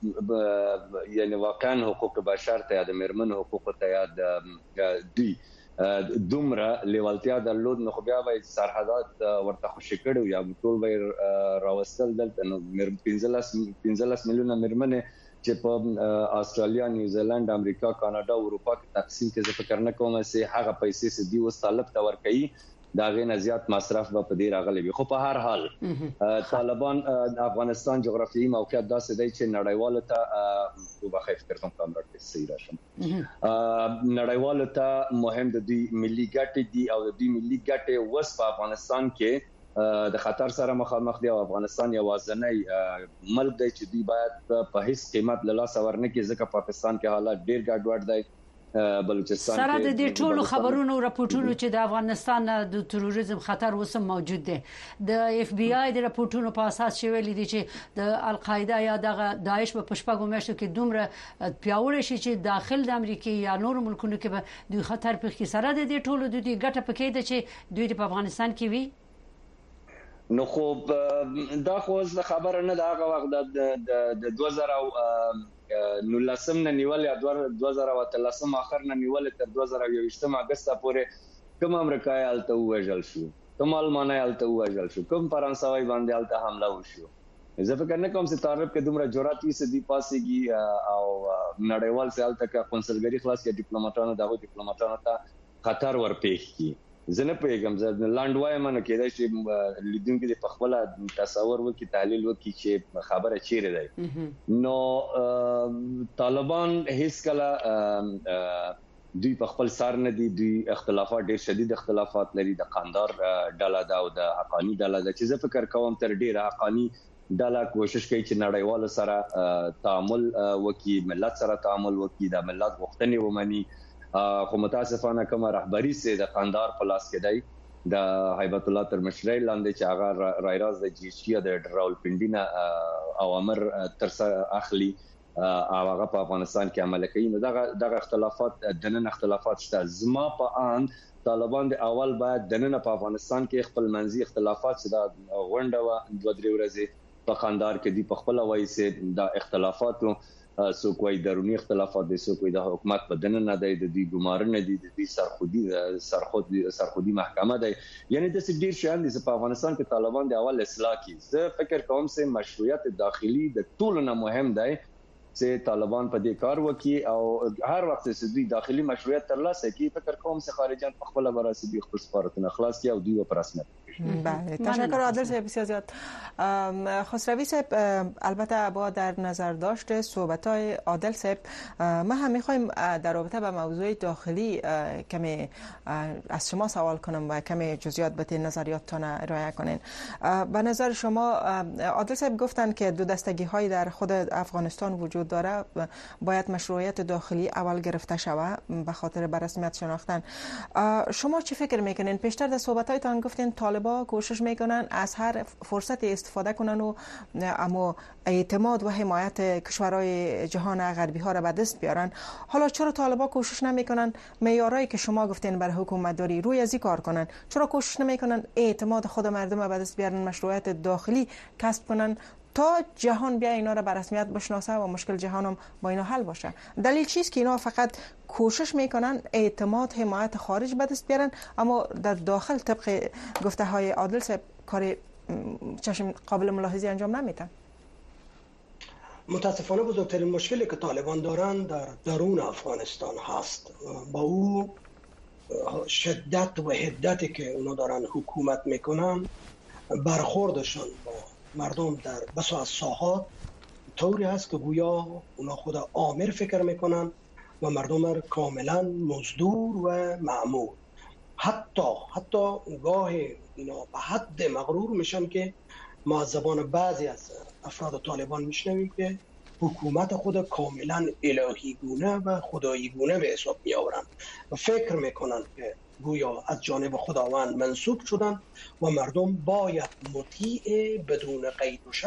دوی یعنی واقعا حقوق بشر ته د مرمن حقوق ته یاد دوی دومره لیوالتیا درلود نو خو بیا وای سرحدات ورته خوشی کړو یا ټول وای راوستل دلته نو 15 میلیونه مرمنه چې په استرالیا نیوزیلند امریکا کاناډا اروپا کې تقسیم کې ځکه فکر نه کوم چې هغه پیسې چې دی وس طالب ته ورکړي دا غي نه زیات مصرف به په دې راغلي وي. خو په هر حال طالبان افغانستان جغرافیایي موقعیت داسې دی چې نړیوالو ته وبخښه فکر کوم کامرات کې صحیح راشم نړیوالو ته مهم د دې ملي ګټې دي او د دې ملي ګټې وس په افغانستان کې د خطر سره مخامخ دی او افغانستان یوازنی ملک دی چې دوی باید په هیڅ قیمت له لاس ورنه کې ځکه پاکستان کې حالات ډیر ګډوډ دی بلوچستان سره د دې ټولو خبرونو راپورټونو چې د افغانستان د تروریزم خطر وسم موجود دی د اف بی آی د راپورټونو په اساس شویل دي چې د القاعده یا د داعش په پښپاګو مېشتو کې دومره پیاوړی شي چې داخل د امریکا یا نور ملکونو کې به دوی خطر په کې سره د دې ټولو د دې ګټه پکې ده چې دوی په افغانستان کې وي. نو خو دا خو د خبره نه دا هغه وخت د 2019 نه نیول یا 2013 اخر نه نیول تر 2021 اگست پورې کوم امریکایي الته وژل شو کوم الماني الته وژل شو کوم فرانسوي باندې الته حمله وشو. زه فکر نه کوم چې طالب کې دومره جرأت وي چې دی پاسيږي او نړیوال سیال تک قونسلګری خلاص کې ډیپلوماټانو دغه ډیپلوماټانو ته خطر ورپېښ کی. زه نه پیغام زه لاندوای منو کېدای چې لیدونکو د خپل تصور وکي تحلیل وکي چې خبره چیرې ده. نو طالبان هیڅ کله دوی په خپل سر نه دي دوی اختلافات ډېر شدید اختلافات لري د قاندار ډله دا او د حقانی ډله دا چې زه فکر کوم تر ډېر حقانی ډله کوشش کوي چې نړیوال سره تعامل وکي ملت سره تعامل وکي د ملت غوښتنې ومني. خو متاسفانه کوم رهبری سي د قاندار په لاس کې دی د هیبت الله تر مشرۍ لاندې چې هغه رايراز د جیشیا د راولپنډینا اوامر تر څنګ اخلي او هغه په افغانستان کې عمل کوي. نو دغه اختلافات دنن اختلافات شته. زما په ان طالبان د اول باید دنن په افغانستان کې خپل منځي اختلافات چې د غونډه و 2-3 ورځې په قاندار کې دی په خپل وایي سي د اختلافاتو سو کوئی درونی اختلافات دي سو کوئی د حکومت بدن نه دی د دې ګمارنه دي د دې سرخودي محکمه دی یعنی د ډیر شان دي په افغانستان کې طالبان د اول اصلاح کی زه فکر کوم چې مشروعیت داخلي د ټول نه مهم دی چې طالبان په دې کار وکړي او هر وخت چې دوی داخلي مشروعیت ترلاسه کړي فکر کوم چې خارجيان په خپل براسي د خپل سفارتونه خلاص کړي او دوی په رسمیت. بله تشکر عادل صاحب بسیار زیاد. خسروی صاحب البته با در نظر داشته صحبت‌های عادل صاحب ما هم می‌خوایم در رابطه با موضوع داخلی کمی از شما سوال کنم و کمی جزئیات به نظریاتتان ارائه کنین. به نظر شما عادل صاحب گفتن که دو دستگی‌های در خود افغانستان وجود داره باید مشروعیت داخلی اول گرفته شود به خاطر به رسمیت شناختن. شما چی فکر می‌کنین؟ پیشتر در صحبت‌هایتان گفتین طالب طالبان کوشش میکنن از هر فرصت استفاده کنن و اما اعتماد و حمایت کشورهای جهان غربی ها را به دست بیارن. حالا چرا طالبان کوشش نمیکنن معیارایی که شما گفتین برای حکومت داری روی ازی کار کنن؟ چرا کوشش نمیکنن اعتماد خود مردم را به دست بیارن، مشروعیت داخلی کسب کنن تا جهان بیا اینا را به رسمیت بشناسه و مشکل جهان هم با اینا حل باشه؟ دلیل چیست که اینا فقط کوشش میکنن اعتماد حمایت خارج به دست بیارن اما در داخل طبق گفته های عادل صاحب کار چشم قابل ملاحظه انجام نمیدن؟ متاسفانه بزرگترین مشکلی که طالبان دارن در درون افغانستان هست. با او شدت و حدتی که اونا دارن حکومت میکنن، برخوردشان با مردم در بسا از ساحات طوری هست که گویا اونا خود آمر فکر میکنن و مردم را کاملا مزدور و مأمور. حتی گاه اینا به حد مغرور میشن که ما از زبان بعضی از افراد طالبان میشنویم که حکومت خود کاملا الهیگونه و خداییگونه به حساب میآورند و فکر میکنن که گویا از جانب خداوند منصوب شدن و مردم باید مطیع بدون قید و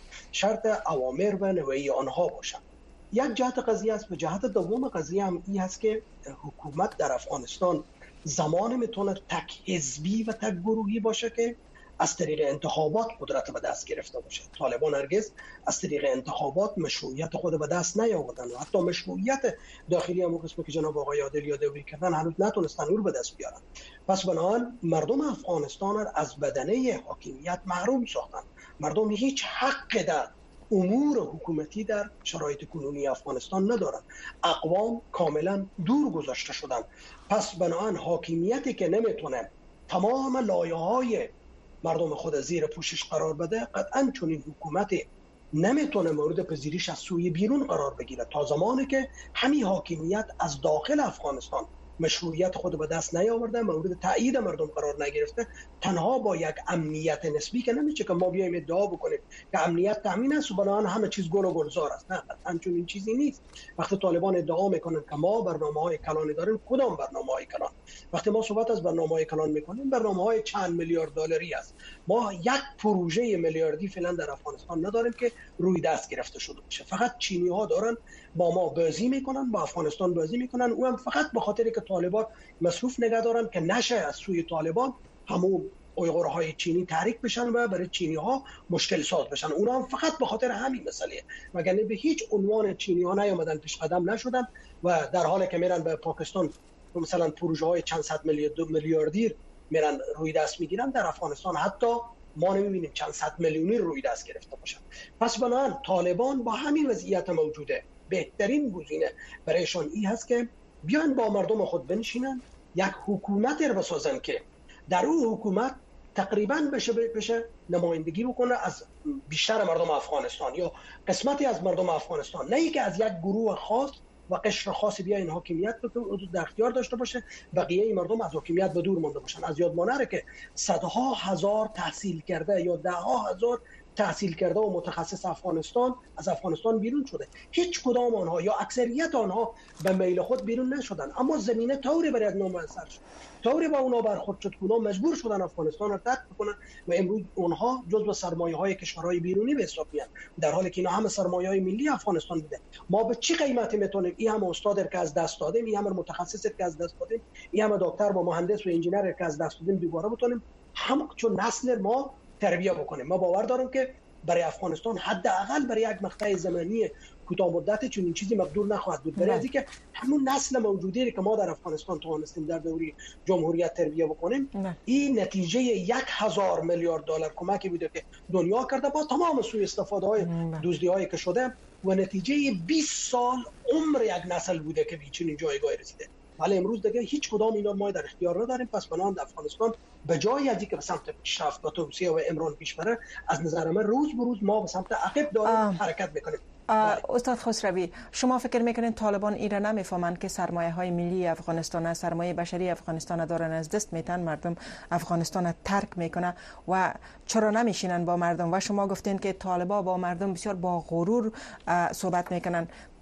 شرط اوامر و نوایی آنها باشند. یک جهت قضیه است. و جهت دوم قضیه هم این هست که حکومت در افغانستان زمان میتونه تک حزبی و تک گروهی باشه که از طریق انتخابات قدرت به دست گرفته باشه. طالبان هرگز از طریق انتخابات مشروعیت خود به دست نیاوردن و حتی مشروعیت داخلی هم قسمی که جناب آقای عادل یادآوری کردن هنوز نتونستن اون رو به دست بیارن. پس بنابراین مردم افغانستان از بدنه حاکمیت محروم ساختن. مردم هیچ حق در امور حکومتی در شرایط کنونی افغانستان ندارن. اقوام کاملا دور گذاشته شدن. پس بنابراین حاکمیتی که نمیتونه تمام لایه‌های مردم خود زیر پوشش قرار بده، قطعاً چون این حکومت نمیتونه مورد پذیرش از سوی بیرون قرار بگیره تا زمانی که همین حاکمیت از داخل افغانستان مشروعیت خود به دست نیاورده، مورد تایید مردم قرار نگرفته. تنها با یک امنیت نسبی که نمیشه که ما بیایم ادعا بکنیم که امنیت تامین است و بنابراین همه چیز گل و گلزار است. نه، همچون این چیزی نیست. وقتی طالبان ادعا میکنن که ما برنامه‌های کلانی داریم، کدام برنامه‌های کلان؟ وقتی ما صحبت از برنامه‌های کلان میکنیم، برنامه‌های چند میلیارد دلاری است. ما یک پروژه میلیاردی فعلا در افغانستان نداریم که روی دست گرفته شده باشه. فقط چینی‌ها دارن با ما بازی میکنن، با افغانستان بازی میکنن، اونم فقط به خاطر که طالبان مصروف نگه دارن که نشه از سوی طالبان همون اویغورهای چینی تحریک بشن و برای چینی ها مشکل ساز بشن. اونا هم فقط به خاطر همین مسئله، وگرنه به هیچ عنوان چینی ها نیامدن، پیش قدم نشدن و در حالی که میرن به پاکستان مثلا پروژه های چند صد میلیاردی میرن روی دست میگیرن، در افغانستان حتی ما نمیبینیم چند صد میلیونی روی دست گرفته باشن. پس بنابراین طالبان با همین وضعیت موجوده بهترین گزینه برایشان این هست که بیان با مردم خود بنشینن، یک حکومت رو بسازن که در اون حکومت تقریبا بشه نمایندگی بکنه از بیشتر مردم افغانستان یا قسمتی از مردم افغانستان، نه اینکه از یک گروه خاص و قشر خاصی بیا این حاکمیت در اختیار داشته باشه، بقیه مردم از حاکمیت به دور مونده باشن. از یاد مانره که صدها هزار تحصیل کرده یا ده ها هزار تحصیل کرده و متخصص افغانستان از افغانستان بیرون شده. هیچ کدام آنها یا اکثریت آنها به میل خود بیرون نشدن، اما زمینه طوری برای از نامؤثر شد، طوری با اونا برخورد شد که اونا مجبور شدن افغانستان را ترک بکنن و امروز اونها جزو سرمایه‌های کشورهای بیرونی به حساب میان، در حالی که اینا همه سرمایه‌های ملی افغانستان بوده. ما به چه قیمتی میتونیم این همه استاد که از دست دادیم، این همه متخصص که از دست دادیم، این همه دکتر و مهندس و انجینر که از دست دادیم دوباره بتونیم همچون نسل ما تربیت بکنیم؟ ما باور دارم که برای افغانستان حداقل برای یک مقطع زمانی کوتاه مدت چون این چیزی مقدور نخواهد بود، برای اینکه که همون نسل موجودی که ما در افغانستان توانستیم در دوری جمهوریت تربیت بکنیم این نتیجه 1000 میلیارد دلار کمکی بوده که دنیا کرده با تمام سوء استفاده های دزدی هایی که شده و نتیجه 20 سال عمر یک نسل بوده که به چنین جایگاهی رسیده. ولی امروز دیگه هیچ کدام اینا ما در اختیار نداریم. پس بنابراین افغانستان به جای از اینکه به سمت پیشرفت و توسعه و امران پیش بره، از نظر من روز به روز ما به سمت عقب داریم حرکت میکنیم. استاد خسروی، شما فکر میکنین طالبان ایران نمیفهمند که سرمایه های ملی افغانستان، سرمایه بشری افغانستان دارن از دست میتن، مردم افغانستان ترک میکنه و چرا نمیشینن با مردم؟ و شما گفتین که طالبان با مردم بسیار با غرور صحبت میکنن.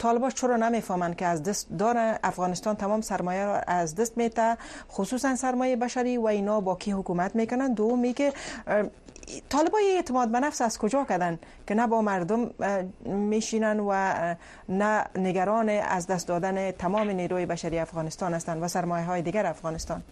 طالبان چرا نمیفهمند که از دست داره افغانستان تمام سرمایه را از دست میده، خصوصا سرمایه بشری، و اینا با کی حکومت میکنن؟ دومی که طالبان اعتماد به نفس از کجا کردن که نه با مردم میشینن و نه نگران از دست دادن تمام نیروی بشری افغانستان هستند و سرمایه های دیگر افغانستان؟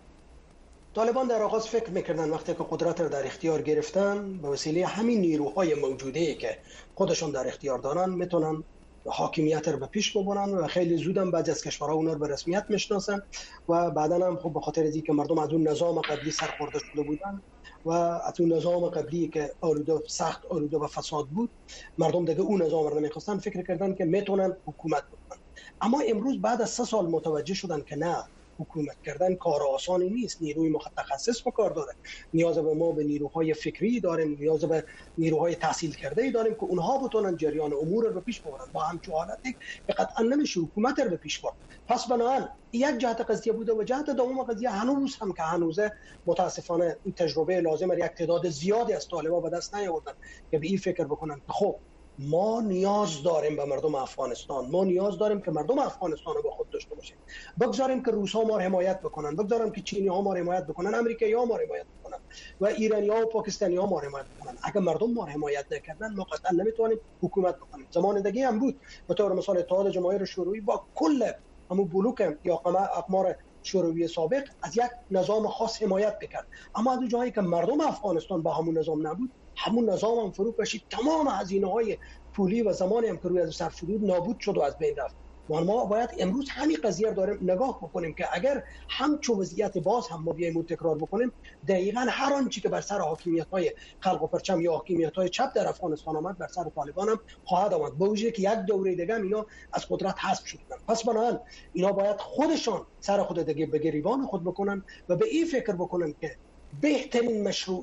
طالبان در آغاز فکر میکردن وقتی که قدرت را در اختیار گرفتن به وسیله همین نیروهای موجوده که خودشون در اختیار دارن میتونن حاکمیت رو به پیش ببرن و خیلی زودم بعضی از کشورها اونا رو به رسمیت میشناسن و بعدا هم خب به خاطر اینکه مردم از اون نظام قبلی سرخورده شده بودن و از اون نظام قبلی که سخت آلوده و فساد بود، مردم دیگه اون نظام رو نمیخواستن، فکر کردن که میتونن حکومت بکنن. اما امروز بعد از 3 سال متوجه شدن که نه، حکومت کردن کار آسانی نیست، نیروی متخصص به کار داره، نیاز به ما به نیروهای فکری داریم، نیاز به نیروهای تحصیل کرده داریم که اونها بتونن جریان امور رو به پیش ببرن. با همچین حالتی که قطعا نمیشه حکومت رو به پیش برد. پس بنابراین یک جهت قضیه بوده و جهت دوم قضیه هنوز هم که هنوزه متاسفانه این تجربه لازم یک تعداد زیادی از طالبان به دست نیاوردن که به این فکر بکنن که خب ما نیاز داریم به مردم افغانستان، ما نیاز داریم که مردم افغانستان رو با خود داشته باشیم، بگذاریم که روس‌ها ما رو حمایت بکنن، بگذاریم که چینی‌ها ما رو حمایت بکنن، امریکایی‌ها ما رو حمایت بکنن و ایرانی‌ها و پاکستانی‌ها ما رو حمایت بکنن. اگر مردم ما رو حمایت نکردن ما قطعا نمیتونیم حکومت بکنیم. زمان دیگه هم بود به طور مثال اتحاد جماهیر شوروی با کل همون بلوک یا اقمار شوروی سابق از یک نظام خاص حمایت بکرد، اما از جایی که مردم افغانستان با همون نظام نبود، همون نظام هم فرو کشید، تمام هزینه‌های پولی و زمانی هم که روی از صرف شد نابود شد و از بین رفت. ما باید امروز همین قضیه رو داریم نگاه بکنیم که اگر همچون وضعیت باز هم ما بیایم تکرار بکنیم، دقیقاً هر آنچه که بر سر حاکمیت‌های خلق و پرچم یا حاکمیت‌های چپ در افغانستان آمد بر سر طالبان هم خواهد آمد، با وجودی که یک دوره دیگه اینا از قدرت حذف شدن. پس بنابراین اینا باید خودشان سر خود دیگه به گریبان خود بکنن و به این فکر بکنن که بهترین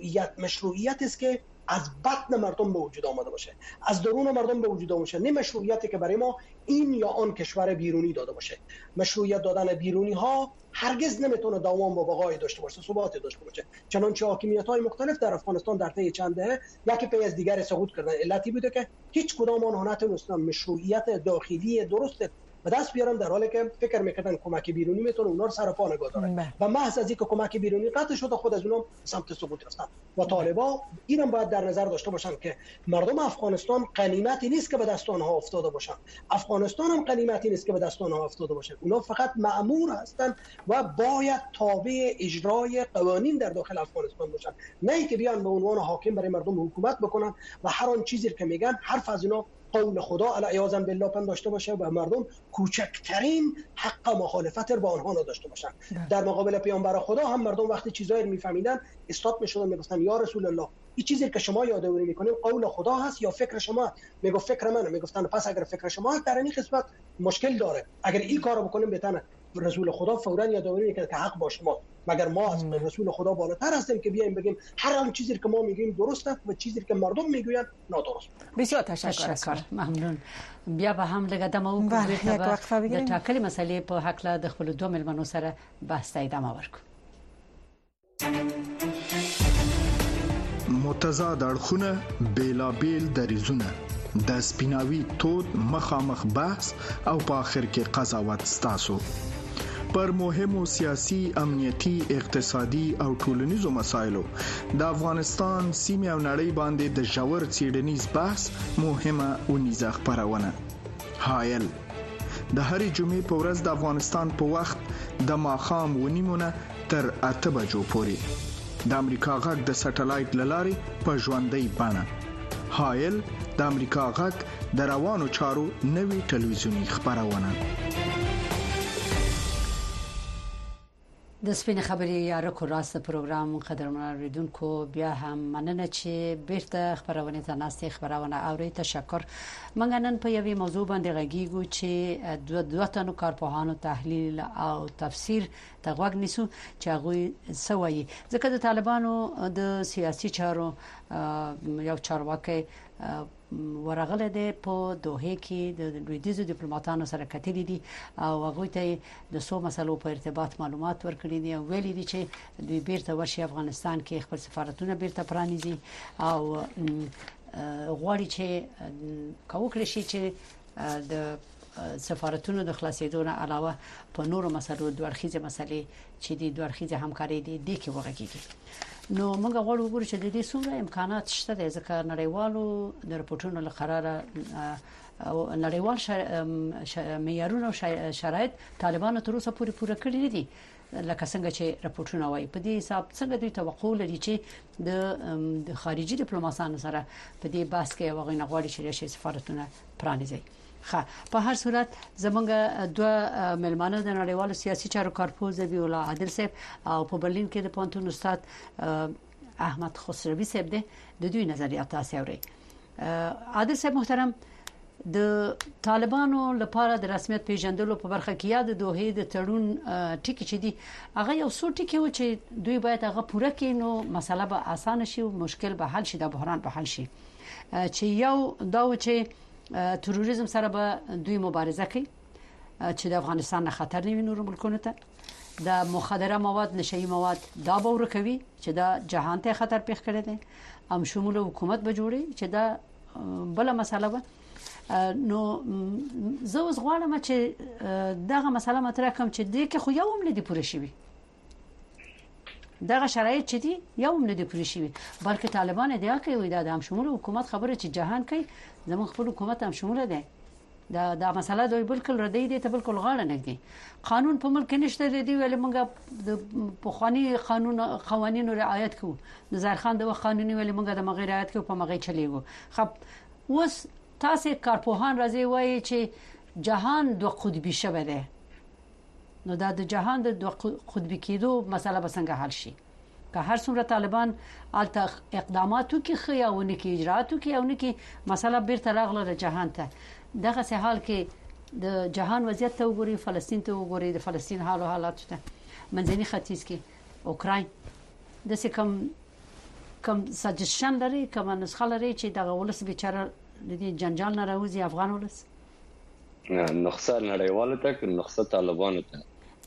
مشروعیت است که از بطن مردم به وجود آمده باشه، از درون مردم به وجود آمده باشه، نه مشروعیتی که برای ما این یا آن کشور بیرونی داده باشه. مشروعیت دادن بیرونی ها هرگز نمیتونه دوام و بقای داشته باشه، ثبات داشته باشه. چنانچه حاکمیت‌های مختلف در افغانستان در طی چند دهه یکی پی از دیگر سقوط کردن. علتی بوده که هیچ کدام آنها نتونستن مشروعیت داخلی درست و دست بیارن، در حالی که فکر میکردن کمک بیرونی میتونه اونا رو سر پا نگه داره و محض از اینکه کمک بیرونی قطع شد خود از اونها سمت سقوط رفتن. و طالبان اینم باید در نظر داشته باشن که مردم افغانستان غنیمتی نیست که به دست آنها افتاده باشن، افغانستان هم غنیمتی نیست که به دست آنها افتاده باشه. اونا فقط مأمور هستن و باید تابع اجرای قوانین در داخل افغانستان باشن، نه اینکه بیان به عنوان حاکم برای مردم حکومت بکنن و هر آن چیزی که میگن حرف از اینا قول خدا علیاذ بالله داشته باشه و مردم کوچکترین حق مخالفت رو با آنها نداشته باشن. در مقابل پیامبر خدا هم مردم وقتی چیزایی رو میفهمیدن استاد میشدن، میگفتن یا رسول الله این چیزی که شما یادآوری میکنید قول خدا هست یا فکر شما؟ میگه فکر منه. میگفتن پس اگر فکر شما در این قسمت مشکل داره، اگر این کارو بکنیم بهتره. رسول خدا فوراً یادآوری میکنه که حق با شما، مگر ما از رسول خدا بالاتر هستیم که بیایم بگیم هر آن چیزی که ما میگیم درسته و چیزی که مردم میگوین نادرست. بسیار تشکر. ممنون. بیا به هم لګه دمه وکړو د ټاکلې مسلې په حق له د خپل دوه ملمنو سره بحث ادامه ورکړو. متضاد اړخونه بیلابیل دریزونه د سپیناوي تود مخامخ بحث او په اخر کې قضاوت ستاسو پر مهمو سیاسي، امنیتي، اقتصادي او ټولنیزو مسایلو د افغانستان سیمه او نړۍ باندې د ژور څېړنیز بحث مهمه ونیزه خبرونه. حایل د هرې جمعې په ورځ د افغانستان په وخت د ماښام ونیمونه تر 8 بجو پورې د امریکا غږ د سټلایټ لارې په ژوندۍ بڼه. حایل د امریکا غږ د روانو چارو نوي ټلویزیونی خبرونه. د سپین خبري یا رکو راست پروګرام قدرمن ریدونکو بیا هم مننه چې بیرته خبرونه ته ناستې خبرونه اوري. تشکر. منګنن په یوې موضوع باندې غږیږو چې دوه تنو کارپوهانو تحلیل او تفسیر ته غوږ نیسو چې هغه سوي ځکه د طالبانو د سیاسي چارو یو چارواکي ورغله ده په دوحه کې د لویدیزو ډیپلوماټانو سره کتلې دي او هغه ته د سو مسلو په ارتباط معلومات ورکړي دي او ویلي دي چې دوی بیرته ورشي افغانستان کې خپل سفارتونه بیرته پرانیزي او غواړي چې کوکړي شي چې د سفارتونو د خلاصېدو نه علاوه په نورو مسلو د ورخیزه مسلې چې د ورخیزه همکاري دي کې وغږیږي نو موږ غواړو وګورو چې د دې څومره امکانات شته د ځکه نړیوالو د رپورټونو لقراره او نړیوال معیارونه او شرایط طالبانو تر اوسه پوره کړی نه دي لکه څنګه چې رپورټونه وایي په دې حساب څنګه دوی توقع لري چې د خارجي ډیپلوماسانو سره په دې بحث کې هغه نه غواړي چې راشي سفارتونه پرانیزي په هر صورت زمونږ دوه ملمانه د نړیوالو سیاسي چارو کارپوه ذبیح الله عادل صاحب او په برلین کې د پونتون استاد احمد خسروی صاحب د دوی نظریات تاسو اوري عادل صاحب محترم د طالبانو لپاره د رسمیت پیژندلو په برخه کې یاد دوه د تړون ټکی چې دي هغه یو څو ټکی و چې دوی باید هغه پوره کړي نو مسله به اسانه شي او مشکل به حل شي د بحران به حل شي چې یو دا و چې تروریزم سره به دوی مبارزه کوي چې د افغانستان نه خطر نه وي نور ملکونو ته د مخدره مواد نشئی مواد دا به ورکوي چې دا جهان ته خطر پیښ کړي دي هم شمول حکومت به جوړي چې دا بل مسله به نو زه اوس غواړم چې دغه مسله مطرح کوم چې دې کې خو یو هم نه دی پوره شوی دغه شرایط چې دي یو هم نه دی پوره شوی بلکې طالبان ادعا کوي دا د هم شمول حکومت خبره چې جهان کوي زموږ خپل حکومت هم شمول ده دا مسله دوی بالکل ردی دي ته بالکل غاړه نه دي قانون په ملک نشته دی ویل موږ د پخوانی قوانینو رعایت کوو نظر خان د قانوني ویل موږ د مغیر رعایت کوو په مغې چلیږو خب اوس تاسو کارپوهان راځي وایي چې جهان دوه قطبی شوه ده نو دا د جهان د دوه قطبی کېدو مسله به څنګه حل شي که هر څومره طالبان الته اقداماتو کې خیاونه کې اجراتو کې اونه کې مسله بیرته راغله جهان ته دغه سه حال کې د جهان وضعیت ته وګوري فلسطین ته وګوري د فلسطین حال او حالات ته منځني ختیځ کې اوکراین د څه کم سجشن لري کوم نسخه لري چې دغه ولس بیچاره د دې جنجال نه راوځي افغان ولس نقصه نړیواله ته نقصه طالبانو ته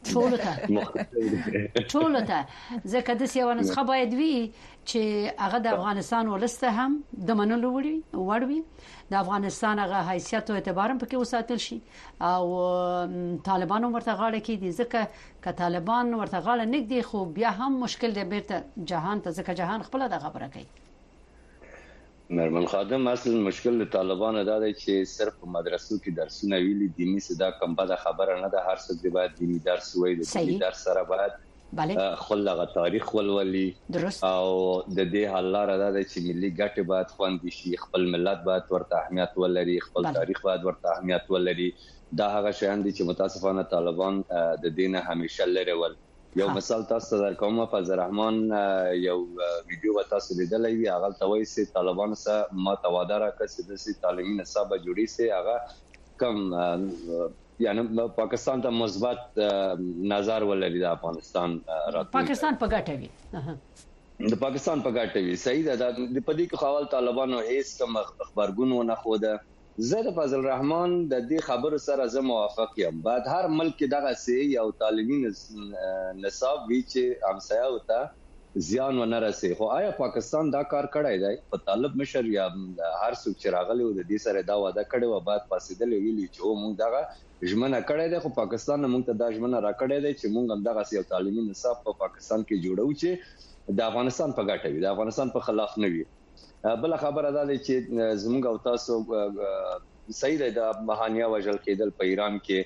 ټول ته ځکه د سیاو نسخه باید وي چې هغه د افغانستان ولسته هم د منلو وړوي د افغانستان هغه حیثیت او اعتبار هم پکې وساتل شي او طالبانو ورته غاړه کې دي ځکه ک طالبان ورته غاړه نګدي خو بیا هم مشکل دی بیرته جهان ته ځکه جهان خپل د خبره کوي مرمن خادم اصل مشکل د طالبانو دا دی چې صرف په مدرسو کې درسونه ویلي دیني صدا کم بده خبره نه ده هر څه دی باید دینی درس وایي د دینی درس سره باید خلغه تاریخ ولولي او د دې حل لاره دا ده چې ملي ګټه باید خوندي شي خپل ملت باید ورته اهمیت ولري خپل تاریخ باید ورته اهمیت ولري دا هغه شیان دي چې متاسفانه طالبان د دینه همیشه لري ول یو مثال تاسو درکوم فضل الرحمن یو ویډیو تاسو لیدلې وی هغه توي سي طالبان سره ما توادره کسي د سي تعلیمي نصاب جوړي سي هغه کم یعنی پاکستان ته مثبت نظر ولري د افغانستان پاکستان په ګټه وي د پاکستان په ګټه وي صحیح ده د پدې کې خپل طالبانو هیڅ کوم خبرګون نه خوده زه د فضل الرحمن د دې خبرو سره زه موافق یم بعد هر ملک دغه سي یو تعلیمي نصاب وی چې همسایه وته زیان و نه رسي خو آیا پاکستان دا کار کړی دی په طالب مشر یا هر څوک چې راغلی و د دې سره دا وعده کړی و بعد فاصله ویلي چې موږ دغه ژمنه کړی دی خو پاکستان موږ ته دا ژمنه را کړی دی چې موږ هم دغه یو تعلیمي نصاب په پاکستان کې جوړو چې د افغانستان په ګټه وي د افغانستان په خلاف نه وي بل خبره ده چې زموږ او تاسو صحیح ده د مهانیا وجل کېدل په ایران کې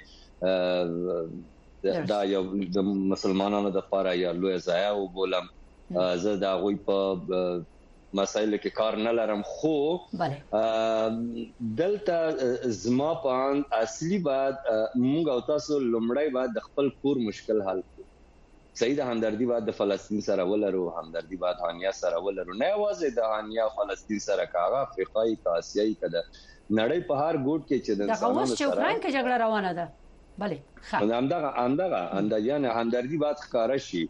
دا یو د مسلمانانو د لپاره یا لوی ضایع وبولم زه دا غوي په مسایل کې کار نه لرم خو دلته زما په اصلي بعد موږ او تاسو لومړی بعد د خپل کور مشکل حل صحیح ده همدردی بعد د فلسطین سره ولرو همدردی بعد هانیا سره ولرو نه وازه د هانیا فلسطین سره کاغه افریقای کا آسیایي کده نړۍ په هر ګوټ کې چې د انسانانو سره د اوکرين کې جګړه روانه ده بله همدغه یعنی همدردی بعد ښکارا شي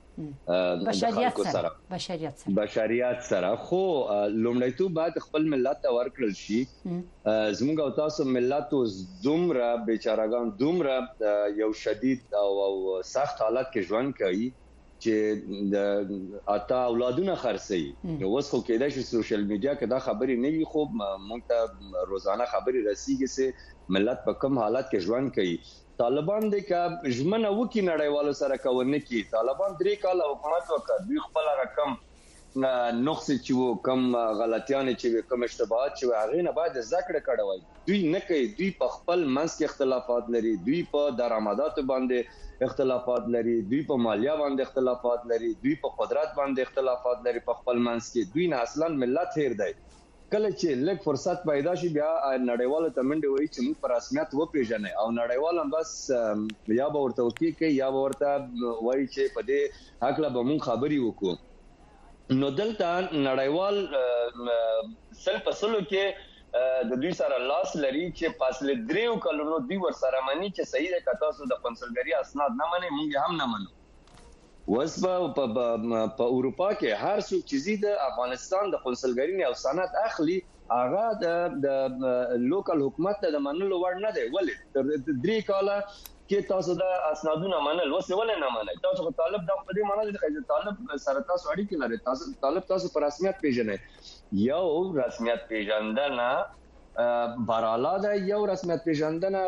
بشریت سره خو لومړیتوب بعد خپل ملت ته ورکړل شي زموږ او تاسو ملت دومره بیچارهګان دومره یو شدید او سخت حالت کې ژوند کوي چې د اتا اولادونه خرڅي نو اوس خو کېدای شي سوشل میډیا کې دا خبرې نه وي خو مونږ ته روزانه خبرې رسیږي چې ملت په کوم حالت کې ژوند کوي طالبان د کا ژمنه وکي نړیوالو سره کوونه کی طالبان 3 کال حکومت وکړ دوی خپل رقم نقص چې کوم غلطیان چې کوم اشتباهات چې هغه نه باید ذکر کړوي دوی نه کوي دوی په خپل منځ کې اختلافات لري دوی په درآمدات باندې اختلافات لري دوی په مالیه باندې اختلافات لري دوی په قدرت باندې اختلافات لري په خپل منځ کې دوی نه اصلا ملت هیر دی کله چې لږ فرصت پیدا شي بیا نړیوالو ته منډه وایي چې موږ په رسمیت وپیژنې او نړیوال هم بس یا به ورته وکي کوي یا به ورته وایي چې په دې حق لا به موږ خبري وکړو نو دلته نړیوال سل پسلو کې د دوی سره لاس لري چې فاصله 3 کلونو دوی ور سره مانی چې صحیح ده کته سو د کنسولګری اسناد نه مني مونږ هم نه منو وس په اروپا کې هر څو چیزی د افغانستان د کنسولګری نه او سند اخلي هغه د لوکل حکومت د منلو وړ نه دی ولې 3 کاله کې تاسو د اسنادونه منل وسه ولې نه منئ تاسو طالب د خپل منل د طالب سره تاسو اړیکې لري تاسو طالب تاسو پر رسمیت پیژنئ یو رسمیت پیژندنه براله ده یو رسمیت پیژندنه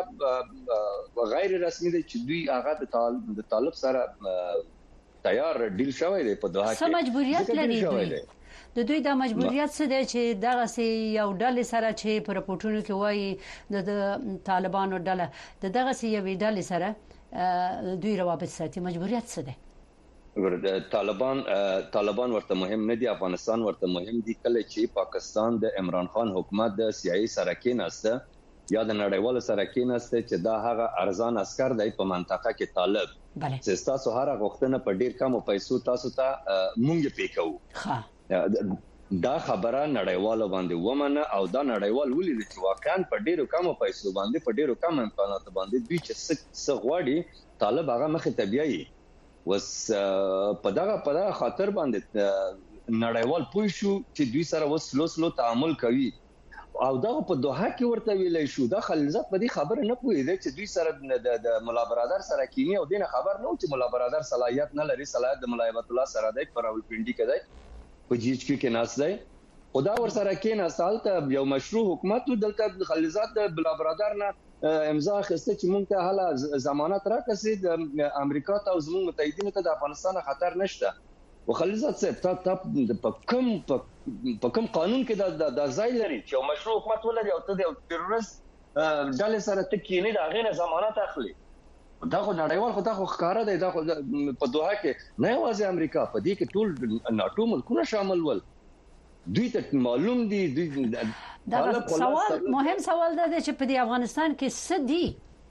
غیر رسمي ده چې دوی هغه د طالب سره تیار ډیل شوی دی په دوه کې څه مجبوریت لري د دوی د مجبوریت څه دی چې دغه سي یو ډلې سره چې په راپورټونو کې وایي د طالبانو ډله دغه سي یو ډلې سره دوی روابط ساتي مجبوریت څه دی طالبان ورته مهم نه دي افغانستان ورته مهم دي کله چې پاکستان د عمران خان حکومت د سیاسي سره کېناسته یا د نړیوالو سره کېناسته چې دا هغه ارزان عسكر دی په منطقه کې طالب چې تاسو هر غوښتنه په ډیر کم پیسو تاسو ته مونږ پیکو دا خبره نړیواله باندې ومنه او دا نړیوال ولید چې واقعا په ډیرو کم پیسو باندې په ډیرو کم امکانات باندې دوی چې څه غواړي طالب هغه مخه طبيعي وس په دغه خاطر باندې نړیوال پوه شو چې دوی سره وسلو تعامل کوي او دا په دوحه کې ورته ویلې شو دا خلیزات په دې خبره نه پوهیده چې دوی سره د مولا برادر سره کینی او دینه خبر نه و چې مولا برادر صلاحیت نه لري صلاحیت د ملایبت الله سره دی پر راولپنډي کې دی په جی ایچ کیو کې ناس دی خدا ور سره کې ناسال ته یو مشروع حکومت دلته خلیزات د بلا برادر نه امضا خسته چې مونږ ته حالا ضمانت راکړي د امریکا ته او زموږ متحدینو ته د افغانستان خطر نشته وخلیزات صاحب ته په کوم قانون کې د ځای لري چې یو مشروع حکومت ولري او ته د تروریست ډلې سره ته کېنی دا غینه ضمانت اخلي دا خو نړیوال خو دا خو ښکارا دی دا خو په دوحه کې نه یوازې امریکا په دې کې ټول ناتو ملکونه شامل ول دوی ته معلوم دي دوی دا سوال مهم سوال ده چې په افغانستان کې څه دي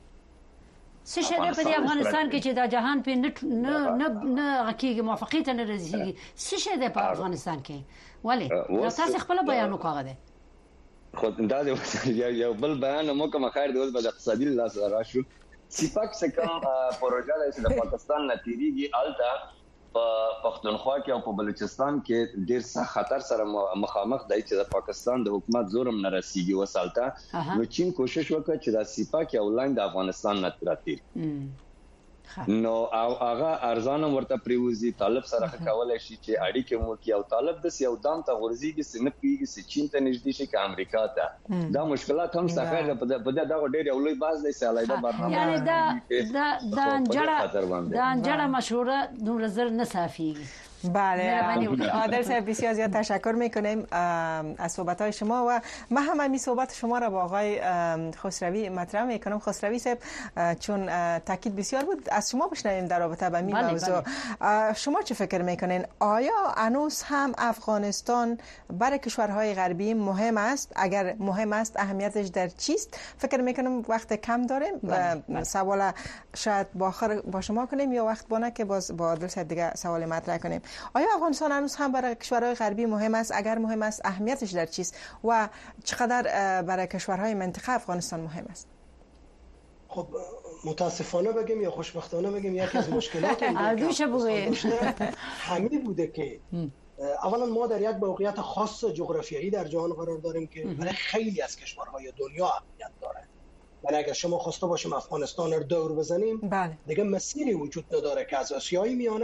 څه شي په افغانستان کې چې دا جهان په نه حقیقي موافقت نه رسیدي څه شي په افغانستان کې ولی تاسو خپل بیان وکړه ده خو دا یو بل بیان مو کوم خیر دی د اقتصادي لاس راشو سپاک څخه کوم پروژه ده چې د پاکستان نتیریږي الته په پښتونخوا کې او په بلوچستان کې ډیر څه خطر سره مخامخ دی چې د پاکستان د حکومت زورم نه رسیږي وسالته نو چین کوشش وکړ چې د سپاک او لاین د افغانستان نه تراتیر نو هغه ارزانه ورته پریوزي طالب سره کولای شي چې اړیکه مو کې او طالب د یو دام ته ورزيږي چې نه پیږي چې چین ته نږدې شي که امریکا ته دا مشکلات هم څخه په دا ډېر یو لوی باز دی سالایدا برنامه یعنی دا انجړه مشوره نور نظر نه صافیږي بله عادل صاحب بسیار زیاد تشکر میکنیم از صحبت‌های شما و من هم همین صحبت شما را با آقای خسروی مطرح میکنم خسروی صاحب چون تاکید بسیار بود از شما بشنویم در رابطه با این موضوع شما چه فکر میکنین آیا هنوز هم افغانستان برای کشورهای غربی مهم است اگر مهم است اهمیتش در چیست فکر میکنم وقت کم داریم سوال شاید با شما کنیم یا وقت بانه که باز با عادل صاحب دیگه سوال مطرح کنیم آیا افغانستان هنوز هم برای کشورهای غربی مهم است اگر مهم است اهمیتش در چیست و چقدر برای کشورهای منطقه افغانستان مهم است خب متاسفانه بگیم یا خوشبختانه بگیم یکی از مشکلات همین بوده که اولا ما در یک موقعیت خاص جغرافیایی در جهان قرار داریم که برای خیلی از کشورهای دنیا اهمیت داره ولی اگر شما خواسته باشیم افغانستان رو دور بزنیم دیگه مسیری وجود نداره که از آسیای میانه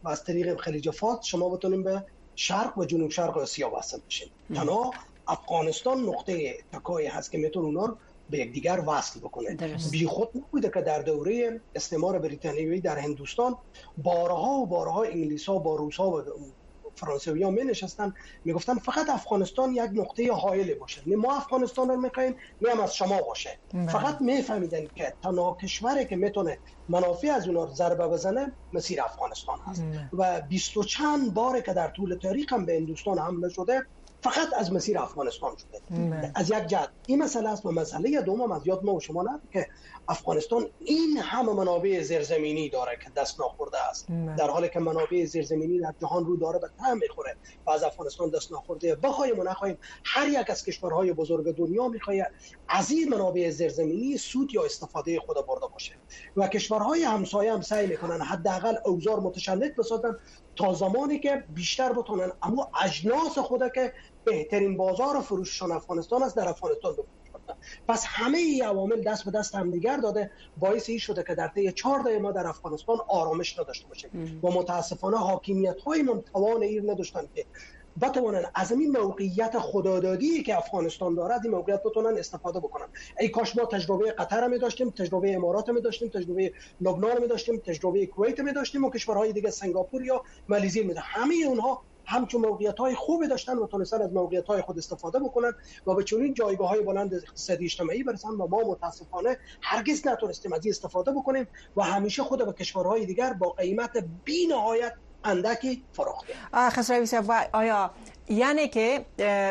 و از طریق خلیج فارس شما بتونیم به شرق و جنوب شرق آسیا وصل بشین. تنها افغانستان نقطه اتکایی هست که میتونه اونا رو به یکدیگر وصل بکنه. بی خود نبوده که در دوره استعمار بریتانیایی در هندوستان بارها و بارها انگلیس‌ها با روس‌ها و فرانسوی‌ها می نشستن میگفتن فقط افغانستان یک نقطه حائل باشه، نه ما افغانستان رو می‌خوایم نه هم از شما باشه. فقط میفهمیدن که تنها کشوری که میتونه منافع از اونها ضربه بزنه مسیر افغانستان هست و 20 و چند باره که در طول تاریخ هم به هندوستان حمله شده فقط از مسیر افغانستان شده. از یک جهت این مسئله است و مسئله دوم از یاد ما و شما نره که افغانستان این همه منابع زیرزمینی داره که دست ناخورده است، در حالی که منابع زیرزمینی در جهان رو داره به ته میخوره و از افغانستان دست ناخورده. بخوایم و نخوایم هر یک از کشورهای بزرگ دنیا میخواد از این منابع زیرزمینی سود یا استفاده خود برده باشه و کشورهای همسایه هم سعی میکنن حداقل اوزار متشنج بسازن تا زمانی که بیشتر بتونن اما اجناس خود که بهترین بازار فروششان افغانستان است در افغانستان بفروشن. پس همه این عوامل دست به دست هم دیگر داده باعث این شده که در طی 4 دهه ما در افغانستان آرامش نداشته باشیم و متاسفانه حاکمیت‌های ما توان این نداشتن که بتوانن از این موقعیت خدادادی که افغانستان داره از این موقعیت بتونن استفاده بکنن. ای کاش ما تجربه قطر می داشتیم، تجربه امارات می داشتیم، تجربه لبنان می داشتیم، تجربه کویت می داشتیم و کشورهای دیگه سنگاپور یا مالزی می داشتیم. همه اونها همچون موقعیت‌های خوبی داشتن و تونستن از موقعیت‌های خود استفاده بکنن و به چنین جایگاه‌های بلند اقتصادی اجتماعی برسن و ما متاسفانه هرگز نتونستیم از این استفاده بکنیم و همیشه خود به کشورهای دیگر با قیمت بی‌نهایت اندکی فروختیم. خسروی صاحب، آیا یعنی که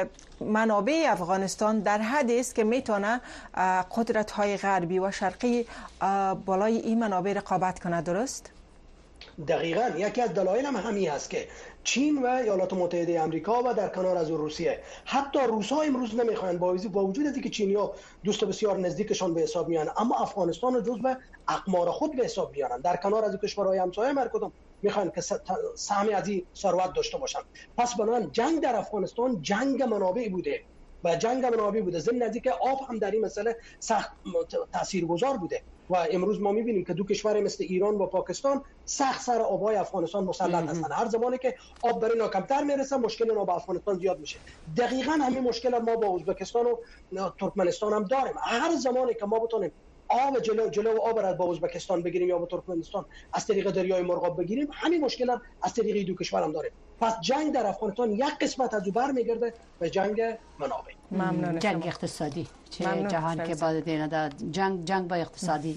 منابع افغانستان در حدی است که میتونه قدرت‌های غربی و شرقی بالای این منابع رقابت کنه، درست؟ دقیقاً یکی از دلایل هم همین است که چین و ایالات متحده آمریکا و در کنار از روسیه، حتی روس‌ها امروز نمیخواین با وجود از اینکه چینی‌ها دوست بسیار نزدیکشان به حساب میان، اما افغانستان رو جزو اقمار خود به حساب میارن. در کنار از کشورهای همسایه هر کدام میخوان که سهمی از این ثروت داشته باشن. پس بنابراین جنگ در افغانستان جنگ منابع بوده و جنگ منابع بوده، ضمن از اینکه آب هم در این مسئله سخت تاثیرگذار بوده و امروز ما میبینیم که دو کشور مثل ایران و پاکستان سخت سر آبهای افغانستان مسلط هستند. هر زمانی که آب برای اینا کمتر میرسه مشکل اینا با افغانستان زیاد میشه. دقیقاً همین مشکل ما با ازبکستان و ترکمنستان هم داریم. هر زمانی که ما بتونیم آب جلو آب را با ازبکستان بگیریم یا با ترکمنستان از طریق دریای مرغاب بگیریم، همین مشکل هم از طریق دو کشور هم داریم. پس جنگ در افغانستان یک قسمت از او برمیگرده به جنگ منابع. ممنون. جنگ اقتصادی چه جهان که بعد دینا جنگ با اقتصادی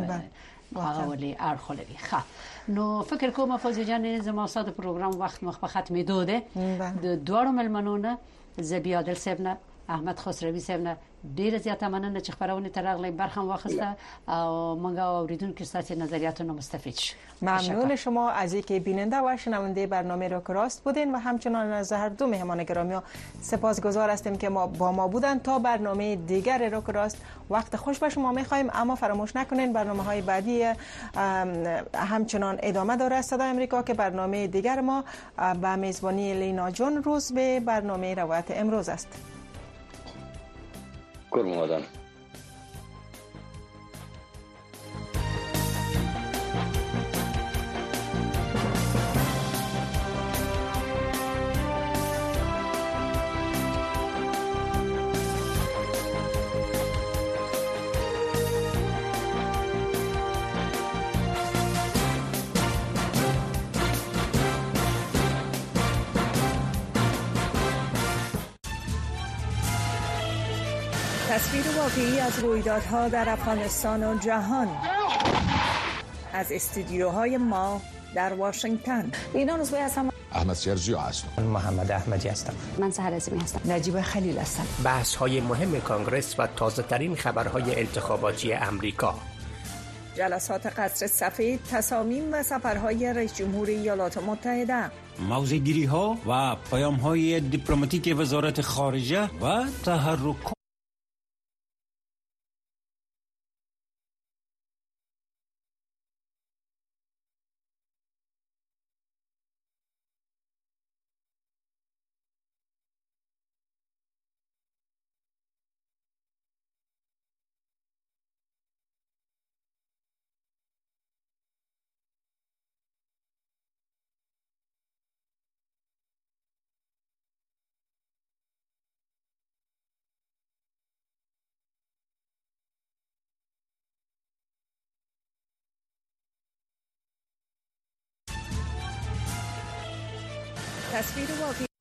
ولی ارخولوی. خب نو فکر کوم فوزی جان زما صاد پروگرام وقت مخ ختم دوده دوړو ملمنونه زبیادل سبنه احمد خسروی سبنه ډیر زیاته مننه چې خبرونه ترغلې برخه واخسته او موږ اوریدونکو ستاسو نظریاتونو مستفید شو. ممنون شما از اینکه بیننده و شنونده برنامه را راست بودین و همچنان از هر دو مهمان گرامی سپاسگزار هستیم که با ما بودن. تا برنامه دیگر را راست وقت خوش به شما می‌خوایم، اما فراموش نکنین برنامه‌های بعدی همچنان ادامه داره. صدای آمریکا که برنامه دیگر ما به میزبانی لینا جون روز به برنامه روایت امروز است. Kurmadan. تصویر واقعی از رویدادها در افغانستان و جهان از استودیوهای ما در واشنگتن. اینا روزبه هستم. احمد سرجی هستم. محمد احمدی هستم. من سحر عظیمی هستم. نجیب خلیل هستم. بحث‌های مهم کانگرس و تازه‌ترین خبرهای انتخاباتی امریکا. جلسات قصر سفید، تصامیم و سفرهای رئیس جمهور ایالات متحده. موضع‌گیری‌ها و پیام‌های دیپلماتیک وزارت خارجه و تحرک تصویر واقعی